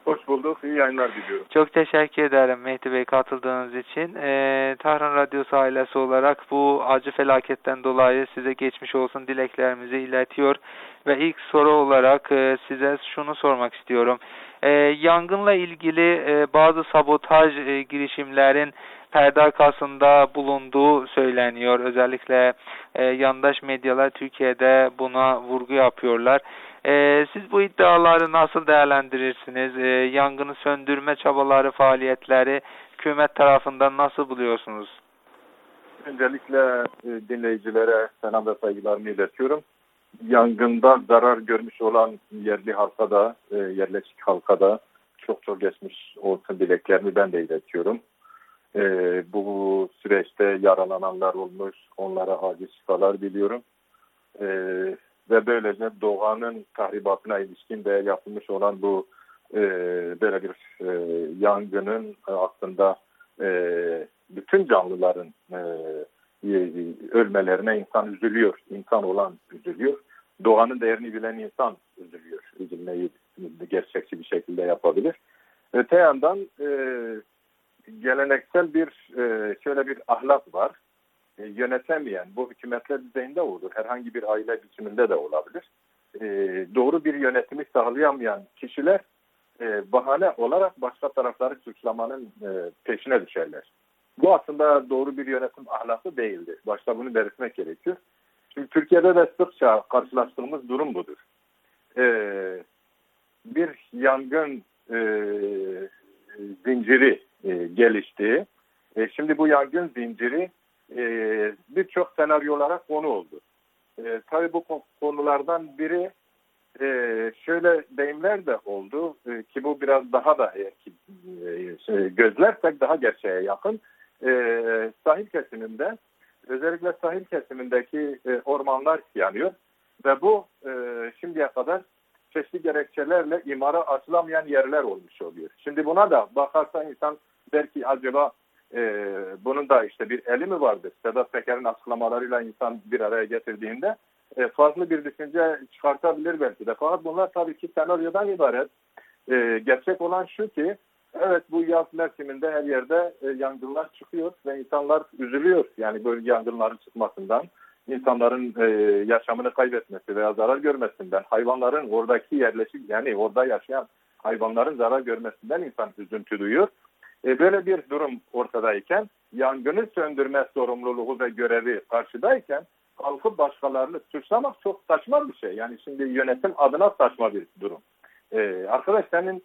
Hoş bulduk. İyi yayınlar diliyorum. Çok teşekkür ederim Mehdi Bey katıldığınız için. Ee, Tahran Radyosu ailesi olarak bu acı felaketten dolayı size geçmiş olsun dileklerimizi iletiyor. Ve ilk soru olarak e, size şunu sormak istiyorum. E, yangınla ilgili e, bazı sabotaj e, girişimlerin perde arkasında bulunduğu söyleniyor. Özellikle e, yandaş medyalar Türkiye'de buna vurgu yapıyorlar. E, siz bu iddiaları nasıl değerlendirirsiniz? E, yangını söndürme çabaları, faaliyetleri hükümet tarafından nasıl buluyorsunuz? Öncelikle e, dinleyicilere selam ve saygılarımı iletiyorum. Yangında zarar görmüş olan yerli halka da, e, yerleşik halka da çok çok geçmiş olsun dileklerimi ben de iletiyorum. E, bu süreçte yaralananlar olmuş, onlara acil şifalar diliyorum. E, ve böylece doğanın tahribatına ilişkin de yapılmış olan bu e, böyle bir e, yangının e, aslında e, bütün canlıların e, ölmelerine insan üzülüyor. İnsan olan üzülüyor. Doğanın değerini bilen insan üzülüyor. Üzülmeyi gerçekçi bir şekilde yapabilir. Öte yandan e, geleneksel bir e, şöyle bir ahlak var. E, yönetemeyen, bu hükümetler düzeyinde olur. Herhangi bir aile biçiminde de olabilir. E, doğru bir yönetimi sağlayamayan kişiler e, bahane olarak başka tarafları suçlamanın e, peşine düşerler. Bu aslında doğru bir yönetim ahlakı değildir. Başta bunu belirtmek gerekiyor. Çünkü Türkiye'de de sıkça karşılaştığımız durum budur. Ee, bir yangın e, zinciri e, gelişti. E, şimdi bu yangın zinciri e, birçok senaryolara konu oldu. E, tabii bu konulardan biri e, şöyle deyimler de oldu e, ki bu biraz daha da eğer ki e, şey, gözlersek daha gerçeğe yakın. E, sahil kesiminde özellikle sahil kesimindeki e, ormanlar yanıyor ve bu e, şimdiye kadar çeşitli gerekçelerle imara açılamayan yerler olmuş oluyor. Şimdi buna da bakarsa insan belki acaba e, bunun da işte bir eli mi vardır? Sedat Peker'in açıklamalarıyla insan bir araya getirdiğinde e, farklı bir düşünce çıkartabilir belki de. Fakat bunlar tabii ki senaryodan ibaret. E, gerçek olan şu ki evet, bu yaz mevsiminde her yerde e, yangınlar çıkıyor ve insanlar üzülüyor. Yani böyle yangınların çıkmasından, insanların e, yaşamını kaybetmesi veya zarar görmesinden, hayvanların oradaki yerleşik yani orada yaşayan hayvanların zarar görmesinden insan üzüntü duyuyor. E, böyle bir durum ortadayken, yangını söndürme sorumluluğu ve görevi karşıdayken kalkıp başkalarını suçlamak çok saçma bir şey. Yani şimdi yönetim adına saçma bir durum. E, arkadaş senin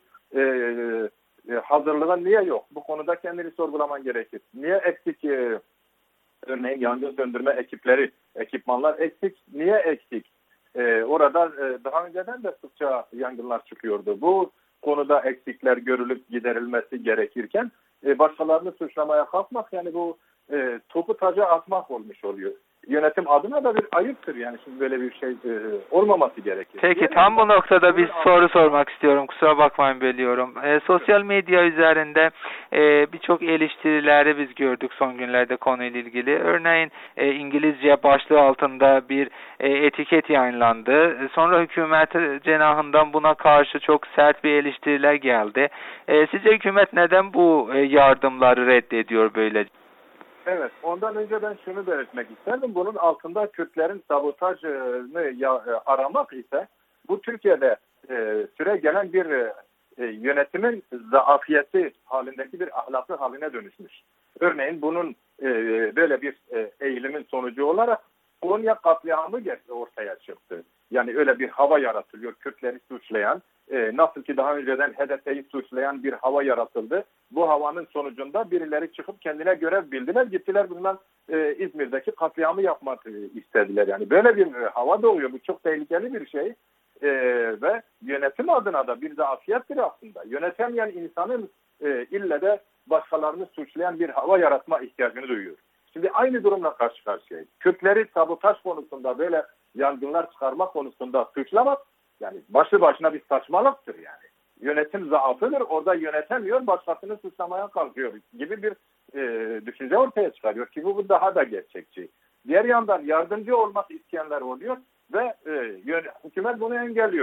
e, hazırlığın niye yok? Bu konuda kendini sorgulaman gerekir. Niye eksik e, örneğin yangın söndürme ekipleri, ekipmanlar eksik? Niye eksik? E, orada e, daha önceden de sıkça yangınlar çıkıyordu. Bu konuda eksikler görülüp giderilmesi gerekirken e, başkalarını suçlamaya kalkmak yani bu e, topu taca atmak olmuş oluyor. Yönetim adına da bir ayıptır yani şimdi böyle bir şey e, olmaması gerekir. Peki yani, tam bu noktada bir soru sormak istiyorum. Kusura bakmayın bölüyorum. E, sosyal medya üzerinde e, birçok eleştirileri biz gördük son günlerde konuyla ilgili. Örneğin e, İngilizce başlığı altında bir e, etiket yayınlandı. E, sonra hükümet cenahından buna karşı çok sert bir eleştiriler geldi. E, sizce hükümet neden bu e, yardımları reddediyor böylece? Evet, ondan önce ben şunu belirtmek isterdim. Bunun altında Kürtlerin sabotajını aramak ise bu Türkiye'de e, süre gelen bir e, yönetimin zaafiyeti halindeki bir ahlakı haline dönüşmüş. Örneğin bunun e, böyle bir e, eğilimin sonucu olarak Konya katliamı ortaya çıktı. Yani öyle bir hava yaratılıyor Kürtleri suçlayan. E, nasıl ki daha önceden H D P'yi suçlayan bir hava yaratıldı. Bu havanın sonucunda birileri çıkıp kendine görev bildiler. Gittiler bundan e, İzmir'deki katliamı yapmak e, istediler. Yani böyle bir e, hava doğuyor. Bu çok tehlikeli bir şey. E, ve yönetim adına da bir zafiyettir aslında. Yönetemeyen insanın e, ille de başkalarını suçlayan bir hava yaratma ihtiyacını duyuyor. Şimdi aynı durumla karşı karşıyayız. Kürtleri sabotaj konusunda böyle yangınlar çıkarma konusunda suçlamak yani başlı başına bir saçmalıktır yani. Yönetim zaafıdır. Orada yönetemiyor, başkasını suçlamaya kalkıyor gibi bir e, düşünce ortaya çıkarıyor ki bu, bu daha da gerçekçi. Diğer yandan yardımcı olmak isteyenler oluyor ve e, hükümet bunu engelliyor.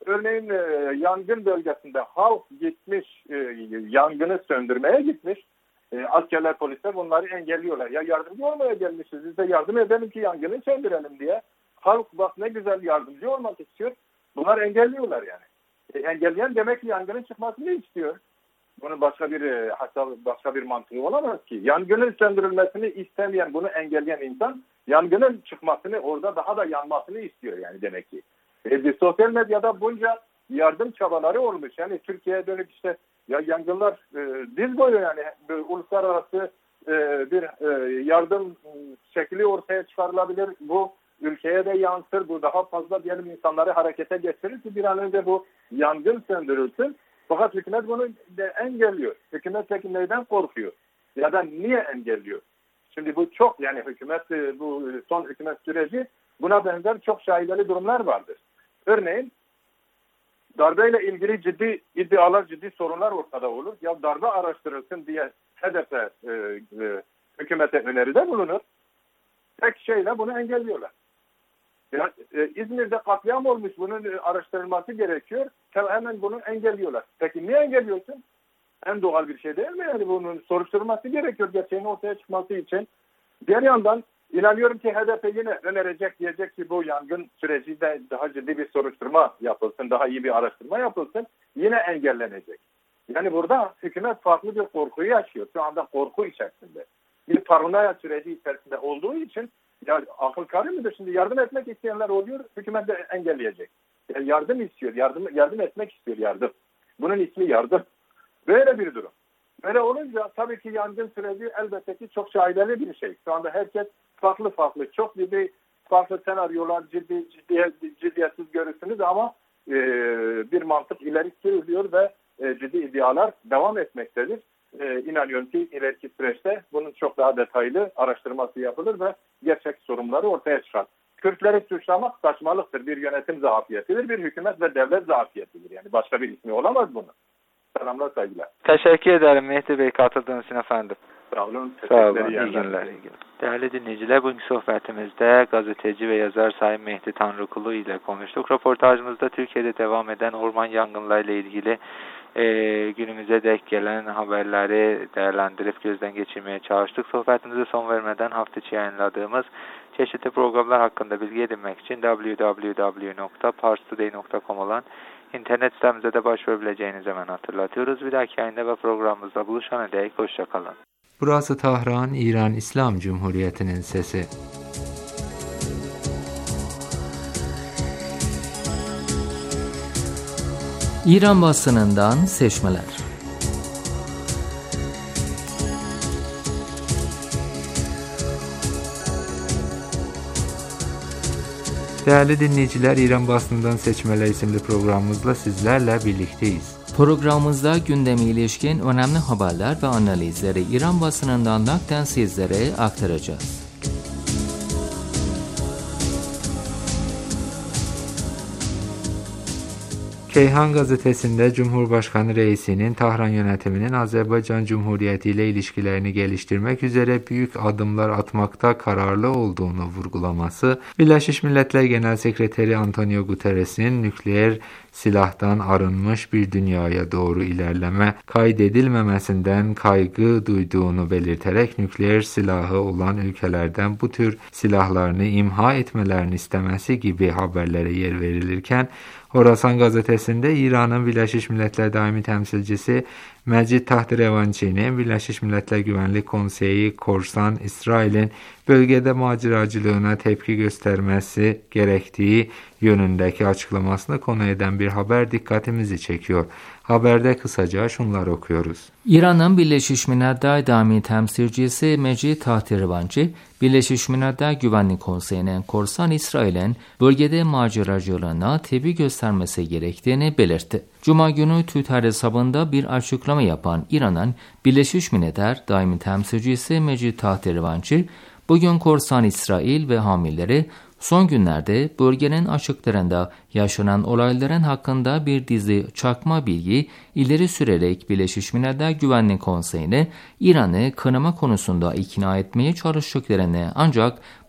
Örneğin e, yangın bölgesinde halk gitmiş, e, yangını söndürmeye gitmiş. E, askerler, polisler bunları engelliyorlar. Ya yardımcı olmaya gelmişiz, biz de yardım edelim ki yangını söndürelim diye. Halk bak ne güzel yardımcı olmak istiyor. Bunlar engelliyorlar yani. E, engelleyen demek ki yangının çıkmasını istiyor. Bunun başka bir e, hatta başka bir mantığı olamaz ki. Yangının söndürülmesini istemeyen, bunu engelleyen insan yangının çıkmasını, orada daha da yanmasını istiyor yani demek ki. E, sosyal medyada bunca yardım çabaları olmuş. Yani Türkiye'ye dönük işte ya yangınlar e, diz boyu yani e, uluslararası e, bir e, yardım şekli ortaya çıkarılabilir. Bu ülkeye de yansır. Bu daha fazla diyelim insanları harekete geçirir ki bir an önce bu yangın söndürülsün. Fakat hükümet bunu de engelliyor. Hükümet peki neyden korkuyor? Ya da niye engelliyor? Şimdi bu çok yani hükümet bu son hükümet süreci buna benzer çok şaibeli durumlar vardır. Örneğin darbeyle ilgili ciddi iddialar, ciddi sorunlar ortada olur. Ya darbe araştırılsın diye H D P e, e, hükümete öneride bulunur. Tek şeyle bunu engelliyorlar. Ya, e, İzmir'de katliam olmuş, bunun e, araştırılması gerekiyor. Hemen bunu engelliyorlar. Peki niye engelliyorsun? En doğal bir şey değil mi? Yani bunun soruşturulması gerekiyor gerçeğin ortaya çıkması için. Diğer yandan inanıyorum ki H D P yine önerecek, diyecek ki bu yangın süreci de daha ciddi bir soruşturma yapılsın, daha iyi bir araştırma yapılsın. Yine engellenecek. Yani burada hükümet farklı bir korkuyu yaşıyor. Şu anda korku içerisinde. Bir paranoya süreci içerisinde olduğu için ya akıl kârı mıdır? Şimdi yardım etmek isteyenler oluyor, hükümet de engelleyecek. Yani yardım istiyor, yardım yardım etmek istiyor yardım. Bunun ismi yardım. Böyle bir durum. Böyle olunca tabii ki yangın süreci elbette ki çok şaibeli bir şey. Şu anda herkes farklı farklı, çok ciddi farklı senaryolar, ciddi, ciddi ciddiyetsiz görürsünüz ama e, bir mantık ileri sürülüyor ve e, ciddi iddialar devam etmektedir. E, inanıyorum ki ileriki süreçte bunun çok daha detaylı araştırması yapılır ve gerçek sorunları ortaya çıkar. Kürtleri suçlamak saçmalıktır. Bir yönetim zafiyetidir, bir hükümet ve devlet zafiyetidir. Yani başka bir ismi olamaz bunun. Selamlar, saygılar. Teşekkür ederim Mehdi Bey katıldığınız için efendim. Sağ olun. Sağ olun. İyi günler. Değerli dinleyiciler, bugünkü sohbetimizde gazeteci ve yazar Sayın Mehdi Tanrıkulu ile konuştuk. Röportajımızda Türkiye'de devam eden orman yangınlarıyla ilgili e, günümüze dek gelen haberleri değerlendirip gözden geçirmeye çalıştık. Sohbetimize son vermeden hafta içi yayınladığımız çeşitli programlar hakkında bilgi edinmek için double-u double-u double-u nokta pars today nokta com olan İnternet sitemize de başvurabileceğinizi hemen hatırlatıyoruz. Bir dahaki yayında ve programımızda buluşana dek hoşçakalın. Burası Tahran, İran İslam Cumhuriyeti'nin sesi. İran basınından seçmeler. Değerli dinleyiciler, İran basınından seçmeler isimli programımızla sizlerle birlikteyiz. Programımızda gündeme ilişkin önemli haberler ve analizleri İran basınından naklen sizlere aktaracağız. Keyhan gazetesinde Cumhurbaşkanı Reisi'nin Tahran yönetiminin Azerbaycan Cumhuriyeti ile ilişkilerini geliştirmek üzere büyük adımlar atmakta kararlı olduğunu vurgulaması, Birleşmiş Milletler Genel Sekreteri Antonio Guterres'in nükleer silahtan arınmış bir dünyaya doğru ilerleme kaydedilmemesinden kaygı duyduğunu belirterek nükleer silahı olan ülkelerden bu tür silahlarını imha etmelerini istemesi gibi haberlere yer verilirken, Horasan gazetesinde İran'ın Birleşmiş Milletler Daimi Temsilcisi Mecid Tahtirevançi'nin Birleşmiş Milletler Güvenlik Konseyi korsan İsrail'in bölgede maceracılığına tepki göstermesi gerektiği yönündeki açıklamasını konu eden bir haber dikkatimizi çekiyor. Haberde kısaca şunları okuyoruz. İran'ın Birleşmiş Milletler Daimi Temsilcisi Mecid Tahtirevançi, Birleşmiş Milletler Güvenlik Konseyi'nin korsan İsrail'in bölgede maceracılığına tepki göstermesi gerektiğini belirtti. Cuma günü Twitter hesabında bir açıklama yapan İran'ın Birleşmiş Milletler Daimi Temsilcisi Mecid Tahtirevançi, bugün korsan İsrail ve hamilleri son günlerde bölgenin açıklarında yaşanan olayların hakkında bir dizi çakma bilgi ileri sürerek Birleşmiş Milletler Güvenlik Konseyi'ni İran'ı kınama konusunda ikna etmeye çalıştıklarını, ancak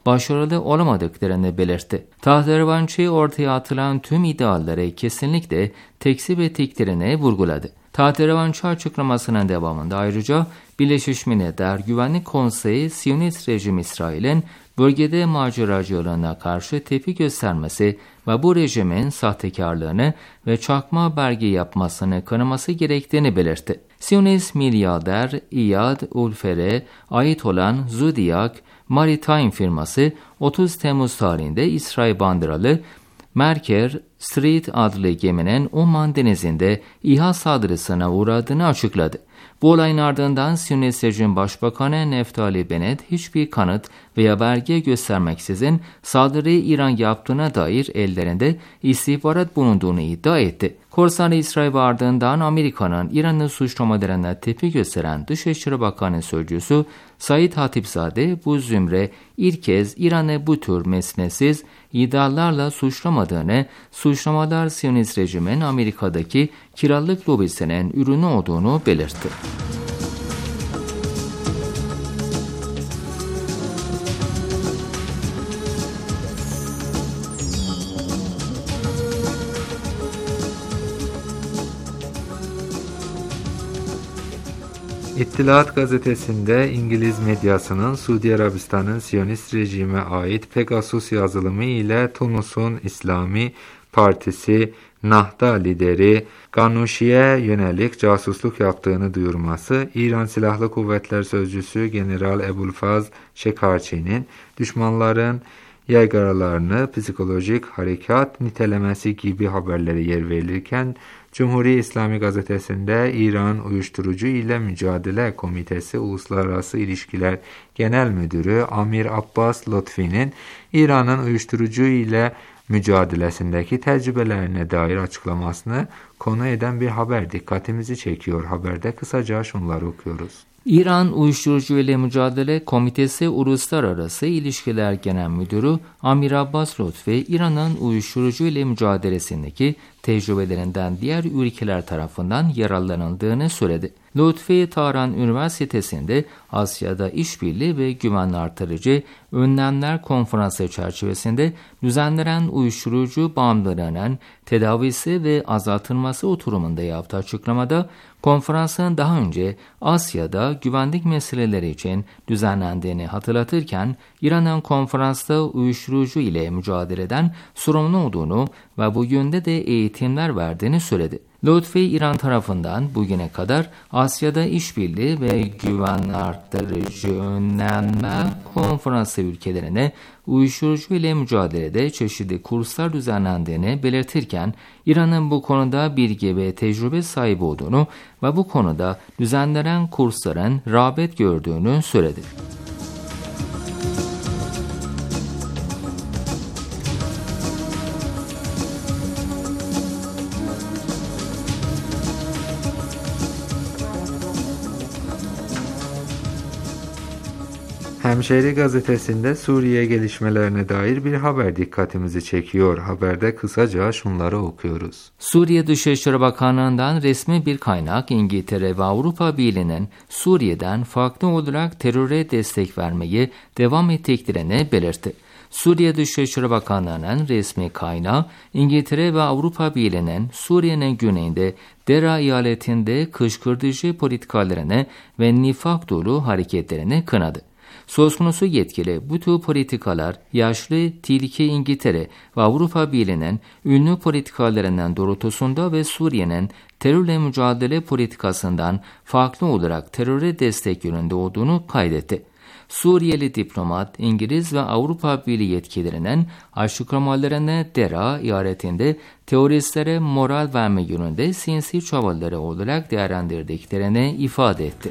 başarılı olamadıklarını belirtti. Tahterevançı ortaya atılan tüm idealleri kesinlikle tekzip ettiklerini vurguladı. Tahterevançı açıklamasının devamında ayrıca Birleşmiş Milletler Güvenlik Konseyi Siyonist rejim İsrail'in bölgede maceracılığına karşı tepki göstermesi ve bu rejimin sahtekarlığını ve çakma belge yapmasını kınaması gerektiğini belirtti. Siyonist milyarder İyad Ulfer'e ait olan Zodiac Maritime firması otuz Temmuz tarihinde İsrail bandıralı Merker Street adlı geminin Oman denizinde İHA saldırısına uğradığını açıkladı. Bu olayın ardından Siyonist rejim Başbakanı Naftali Bennett hiçbir kanıt veya belge göstermeksizin saldırıyı İran yaptığına dair ellerinde istihbarat bulunduğunu iddia etti. Korsan İsrail ardından Amerika'nın İran'ı suçlamalarına tepki gösteren Dışişleri Bakanı Sözcüsü Said Hatipzade bu zümre ilk kez İran'ı bu tür mesnetsiz iddialarla suçlamadığını, suçlamalar Siyonist rejimin Amerika'daki kiralık lobisinin ürünü olduğunu belirtti. İttilaat gazetesinde İngiliz medyasının Suudi Arabistan'ın Siyonist rejime ait Pegasus yazılımı ile Tunus'un İslami Partisi Nahda lideri Ghanouchi'ye yönelik casusluk yaptığını duyurması, İran Silahlı Kuvvetler Sözcüsü General Ebulfaz Şekarçi'nin düşmanların yaygaralarını psikolojik harekat nitelemesi gibi haberlere yer verilirken, Cumhuri İslami Gazetesi'nde İran Uyuşturucu ile Mücadele Komitesi Uluslararası İlişkiler Genel Müdürü Amir Abbas Lotfi'nin İran'ın uyuşturucu ile mücadelesindeki tecrübelerine dair açıklamasını konu eden bir haber dikkatimizi çekiyor. Haberde kısaca şunları okuyoruz. İran Uyuşturucu ile Mücadele Komitesi Uluslararası İlişkiler Genel Müdürü Amir Abbas Lotfi, İran'ın uyuşturucu ile mücadelesindeki tecrübelerinden diğer ülkeler tarafından yararlanıldığını söyledi. Lotfi, Tahran Üniversitesi'nde Asya'da İşbirliği ve Güven Artırıcı Önlemler Konferansı çerçevesinde düzenlenen uyuşturucu bağımlılığının tedavisi ve azaltılması oturumunda yaptığı açıklamada, konferansın daha önce Asya'da güvenlik meseleleri için düzenlendiğini hatırlatırken, İran'ın konferansta uyuşturucu ile mücadeleden sorumlu olduğunu ve bu yönde de eğitimler verdiğini söyledi. Lotfi, İran tarafından bugüne kadar Asya'da işbirliği ve güven arttırıcı önlemler konferansı ülkelerine uyuşturucu ile mücadelede çeşitli kurslar düzenlendiğini belirtirken, İran'ın bu konuda bilgi ve tecrübe sahibi olduğunu ve bu konuda düzenlenen kursların rağbet gördüğünü söyledi. Hemşehri gazetesinde Suriye gelişmelerine dair bir haber dikkatimizi çekiyor. Haberde kısaca şunları okuyoruz. Suriye Dışişleri Bakanlığı'ndan resmi bir kaynak İngiltere ve Avrupa Birliği'nin Suriye'den farklı olarak teröre destek vermeyi devam ettiklerini belirtti. Suriye Dışişleri Bakanlığı'nın resmi kaynağı İngiltere ve Avrupa Birliği'nin Suriye'nin güneyinde Dera eyaletinde kışkırtıcı politikalarını ve nifak dolu hareketlerini kınadı. Söz konusu yetkili bu tür politikalar yaşlı tilki İngiltere ve Avrupa Birliği'nin ünlü politikalarının doğrultusunda ve Suriye'nin terörle mücadele politikasından farklı olarak teröre destek yönünde olduğunu kaydetti. Suriyeli diplomat, İngiliz ve Avrupa Birliği yetkililerinin açıklamalarını Dera eyaletinde teröristlere moral verme yönünde sinsi çabaları olarak değerlendirdiklerini ifade etti.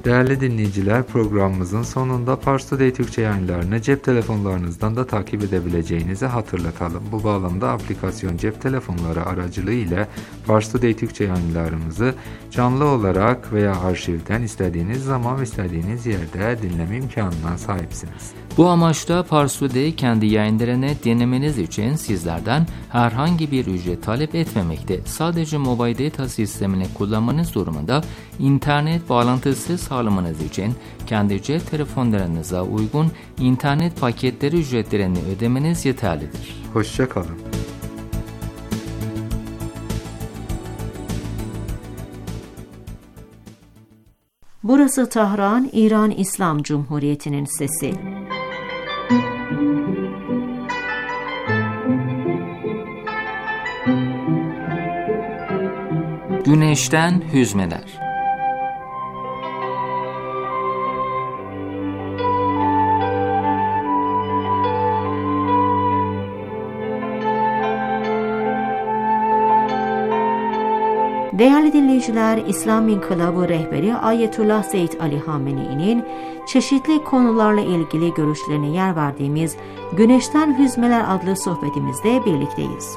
Değerli dinleyiciler, programımızın sonunda Pars Today Türkçe yayınlarını cep telefonlarınızdan da takip edebileceğinizi hatırlatalım. Bu bağlamda aplikasyon cep telefonları aracılığı ile Pars Today Türkçe yayınlarımızı canlı olarak veya arşivden istediğiniz zaman ve istediğiniz yerde dinleme imkanına sahipsiniz. Bu amaçla Pars Today kendi yayınlarını dinlemeniz için sizlerden herhangi bir ücret talep etmemekte. Sadece mobil data sistemini kullanmanız durumunda internet bağlantısı sağlamanız için kendi cep telefonlarınıza uygun internet paketleri ücretlerini ödemeniz yeterlidir. Hoşça kalın. Burası Tahran, İran İslam Cumhuriyeti'nin sesi. Güneşten hüzmeler. Değerli dinleyiciler, İslam İnkılabı rehberi Ayetullah Seyyid Ali Hamenei'nin çeşitli konularla ilgili görüşlerine yer verdiğimiz Güneşten Hüzmeler adlı sohbetimizde birlikteyiz.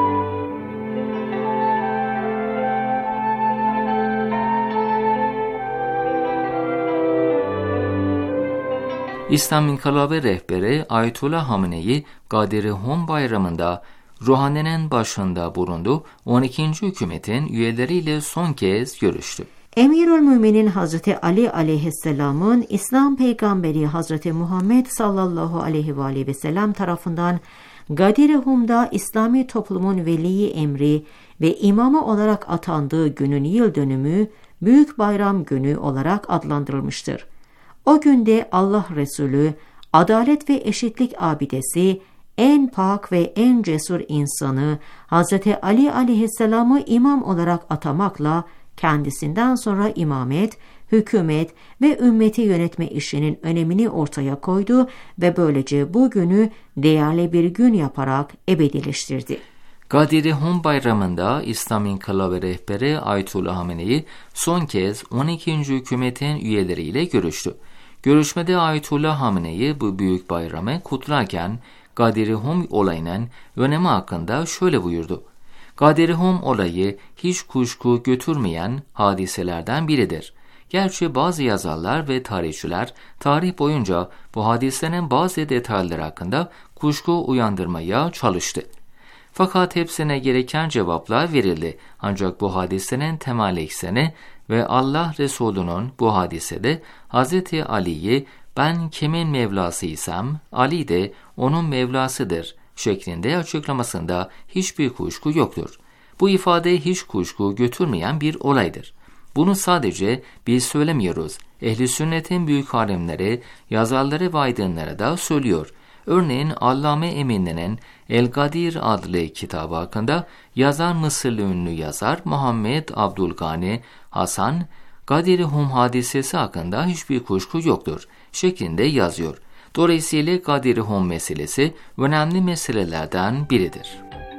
İslam İnkılabı rehberi Ayetullah Hamenei, Gadir-i Hum bayramında ruhaninin başında bulundu, on ikinci hükümetin üyeleriyle son kez görüştü. Emirülmüminin Hazreti Ali aleyhisselamın İslam peygamberi Hazreti Muhammed sallallahu aleyhi ve aleyhi ve sellem tarafından Gadir-i Hum'da İslami toplumun veliyi emri ve imamı olarak atandığı günün yıl dönümü Büyük Bayram Günü olarak adlandırılmıştır. O günde Allah Resulü, adalet ve eşitlik abidesi, en pak ve en cesur insanı Hazreti Ali aleyhisselamı imam olarak atamakla kendisinden sonra imamet, hükümet ve ümmeti yönetme işinin önemini ortaya koydu ve böylece bu günü değerli bir gün yaparak ebedileştirdi. Gadir-i Hum bayramında İslam İnkılabı rehberi Ayetullah Hamenei son kez on ikinci hükümetin üyeleriyle görüştü. Görüşmede Ayetullah Hamenei bu büyük bayramı kutlarken Gadir-i Hum olayının önemi hakkında şöyle buyurdu. Gadir-i Hum olayı hiç kuşku götürmeyen hadiselerden biridir. Gerçi bazı yazarlar ve tarihçiler tarih boyunca bu hadisenin bazı detayları hakkında kuşku uyandırmaya çalıştı. Fakat hepsine gereken cevaplar verildi. Ancak bu hadisenin temel ekseni ve Allah Resulü'nün bu hadisede Hazreti Ali'yi "Ben kimin Mevlasıysam, Ali de onun Mevlasıdır" şeklinde açıklamasında hiçbir kuşku yoktur. Bu ifade hiç kuşku götürmeyen bir olaydır. Bunu sadece biz söylemiyoruz. Ehl-i Sünnet'in büyük alimleri, yazarları ve aydınları da söylüyor. Örneğin Allame Eminli'nin El-Gadir adlı kitabı hakkında yazar Mısırlı ünlü yazar Muhammed Abdülgani Hasan, Gadir-i Hum hadisesi hakkında hiçbir kuşku yoktur şeklinde yazıyor. Dolayısıyla Gadir-i Hum meselesi önemli meselelerden biridir.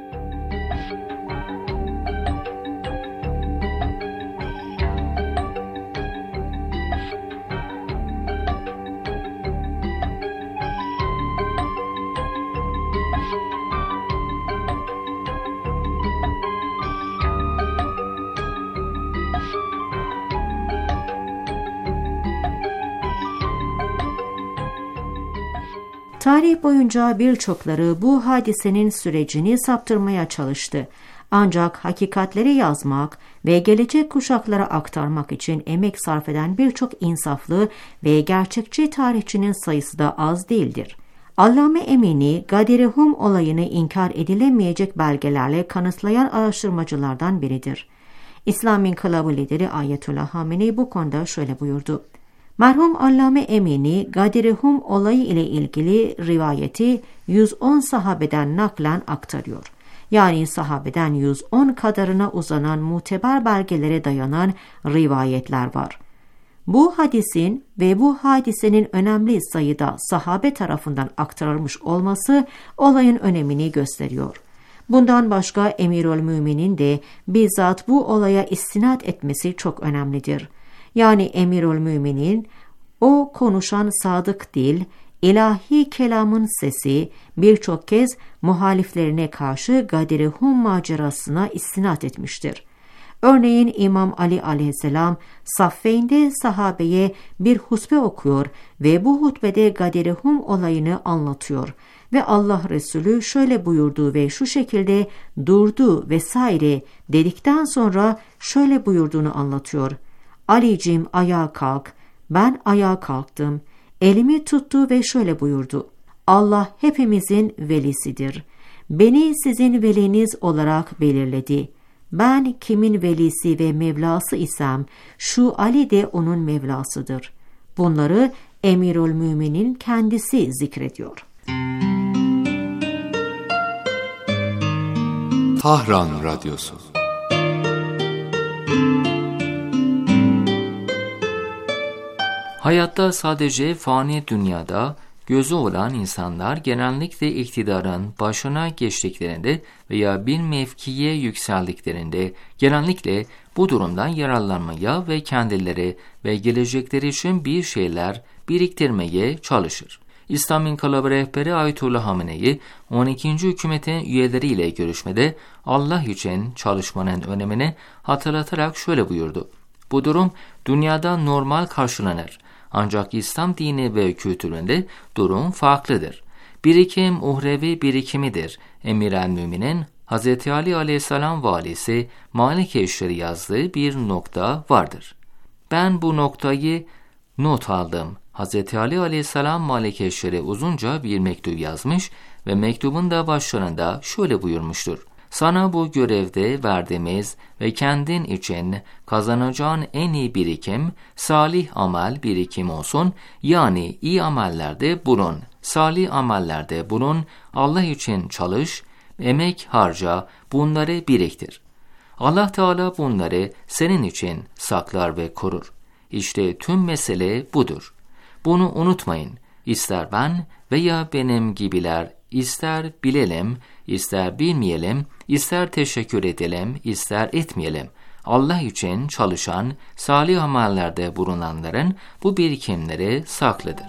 Tarih boyunca birçokları bu hadisenin sürecini saptırmaya çalıştı. Ancak hakikatleri yazmak ve gelecek kuşaklara aktarmak için emek sarf eden birçok insaflı ve gerçekçi tarihçinin sayısı da az değildir. Allame Emini, Gadir-i Hum olayını inkar edilemeyecek belgelerle kanıtlayan araştırmacılardan biridir. İslam İnkılabı lideri Ayetullah Hamenei bu konuda şöyle buyurdu. Merhum Allame Emini, Gadir-i Hum olayı ile ilgili rivayeti yüz on sahabeden naklen aktarıyor. Yani sahabeden yüz on kadarına uzanan muteber belgelere dayanan rivayetler var. Bu hadisin ve bu hadisenin önemli sayıda sahabe tarafından aktarılmış olması olayın önemini gösteriyor. Bundan başka Emirülmüminin de bizzat bu olaya istinad etmesi çok önemlidir. yani Emirülmüminin, o konuşan sadık dil, ilahi kelamın sesi birçok kez muhaliflerine karşı Gadir-i Hum macerasına istinad etmiştir. Örneğin İmam Ali aleyhisselam Saffeyn'de sahabeye bir hutbe okuyor ve bu hutbede Gadir-i Hum olayını anlatıyor ve Allah Resulü şöyle buyurdu ve şu şekilde durdu vesaire dedikten sonra şöyle buyurduğunu anlatıyor. Alicim ayağa kalk. Ben ayağa kalktım. Elimi tuttu ve şöyle buyurdu. Allah hepimizin velisidir. Beni sizin veliniz olarak belirledi. Ben kimin velisi ve Mevlası isem, şu Ali de onun Mevlasıdır. Bunları Emirülmüminin kendisi zikrediyor. Tahran Radyosu. Hayatta sadece fani dünyada gözü olan insanlar genellikle iktidarın başına geçtiklerinde veya bir mevkiye yükseldiklerinde genellikle bu durumdan yararlanmaya ve kendileri ve gelecekleri için bir şeyler biriktirmeye çalışır. İslam İnkılabı rehberi Ayetullah Hamenei on ikinci hükümetin üyeleriyle görüşmede Allah için çalışmanın önemini hatırlatarak şöyle buyurdu. Bu durum dünyada normal karşılanır. Ancak İslam dini ve kültüründe durum farklıdır. Birikim uhrevi birikimidir. Emirülmüminin Hz. Ali aleyhisselam valisi Malike-i yazdığı bir nokta vardır. Ben bu noktayı not aldım. Hz. Ali aleyhisselam Malike-i uzunca bir mektup yazmış ve mektubun da başlarında şöyle buyurmuştur. Sana bu görevde verdiğimiz ve kendin için kazanacağın en iyi birikim, salih amel birikim olsun, yani iyi amellerde bulun, salih amellerde bulun, Allah için çalış, emek harca, bunları biriktir. Allah Teala bunları senin için saklar ve korur. İşte tüm mesele budur. Bunu unutmayın. İster ben veya benim gibiler, ister bilelim, ister bilmeyelim, ister teşekkür edelim, ister etmeyelim. Allah için çalışan, salih amellerde bulunanların bu birikimleri saklıdır.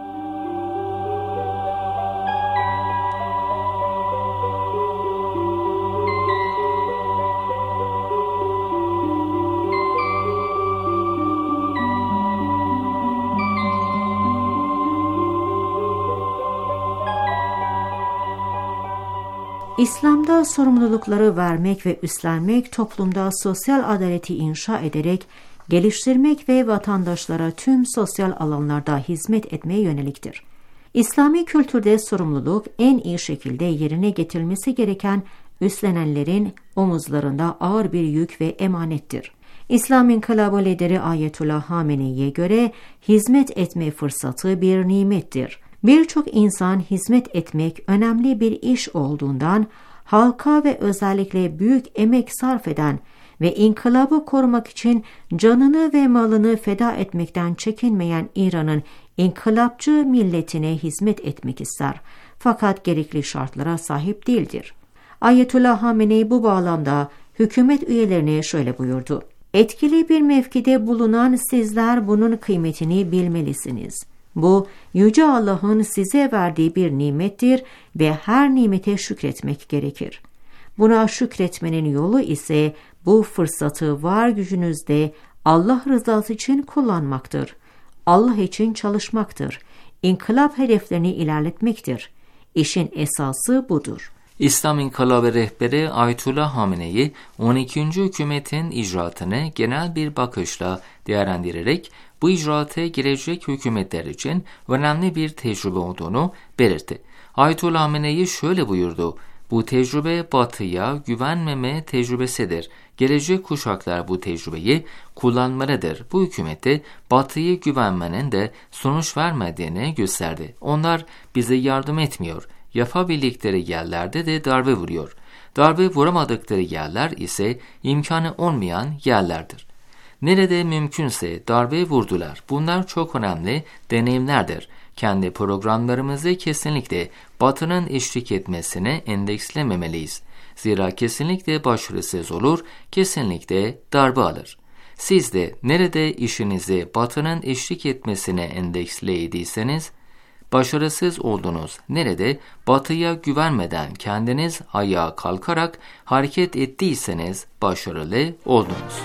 İslam'da sorumlulukları vermek ve üstlenmek, toplumda sosyal adaleti inşa ederek geliştirmek ve vatandaşlara tüm sosyal alanlarda hizmet etmeye yöneliktir. İslami kültürde sorumluluk en iyi şekilde yerine getirilmesi gereken üstlenenlerin omuzlarında ağır bir yük ve emanettir. İslam İnkılabı lideri Ayetullah Hamenei'ye göre hizmet etme fırsatı bir nimettir. Birçok insan hizmet etmek önemli bir iş olduğundan halka ve özellikle büyük emek sarf eden ve inkılabı korumak için canını ve malını feda etmekten çekinmeyen İran'ın inkılapçı milletine hizmet etmek ister. Fakat gerekli şartlara sahip değildir. Ayetullah Hamenei bu bağlamda hükümet üyelerine şöyle buyurdu. Etkili bir mevkide bulunan sizler bunun kıymetini bilmelisiniz. Bu, Yüce Allah'ın size verdiği bir nimettir ve her nimete şükretmek gerekir. Buna şükretmenin yolu ise bu fırsatı var gücünüzde Allah rızası için kullanmaktır. Allah için çalışmaktır. İnkılap hedeflerini ilerletmektir. İşin esası budur. İslam İnkılabı rehberi Ayetullah Hamenei on ikinci hükümetin icraatını genel bir bakışla değerlendirerek bu icraate girecek hükümetler için önemli bir tecrübe olduğunu belirtti. Ayetullah Hamenei şöyle buyurdu. Bu tecrübe batıya güvenmeme tecrübesidir. Gelecek kuşaklar bu tecrübeyi kullanmalıdır. Bu hükümete batıyı güvenmenin de sonuç vermediğini gösterdi. Onlar bize yardım etmiyor. Yapabildikleri yerlerde de darbe vuruyor. Darbe vuramadıkları yerler ise imkanı olmayan yerlerdir. Nerede mümkünse darbe vurdular. Bunlar çok önemli deneyimlerdir. Kendi programlarımızı kesinlikle Batı'nın eşlik etmesine endekslememeliyiz. Zira kesinlikle başarısız olur, kesinlikle darbe alır. Siz de nerede işinizi Batı'nın eşlik etmesine endeksleydiyseniz, başarısız oldunuz. Nerede Batı'ya güvenmeden kendiniz ayağa kalkarak hareket ettiyseniz başarılı oldunuz.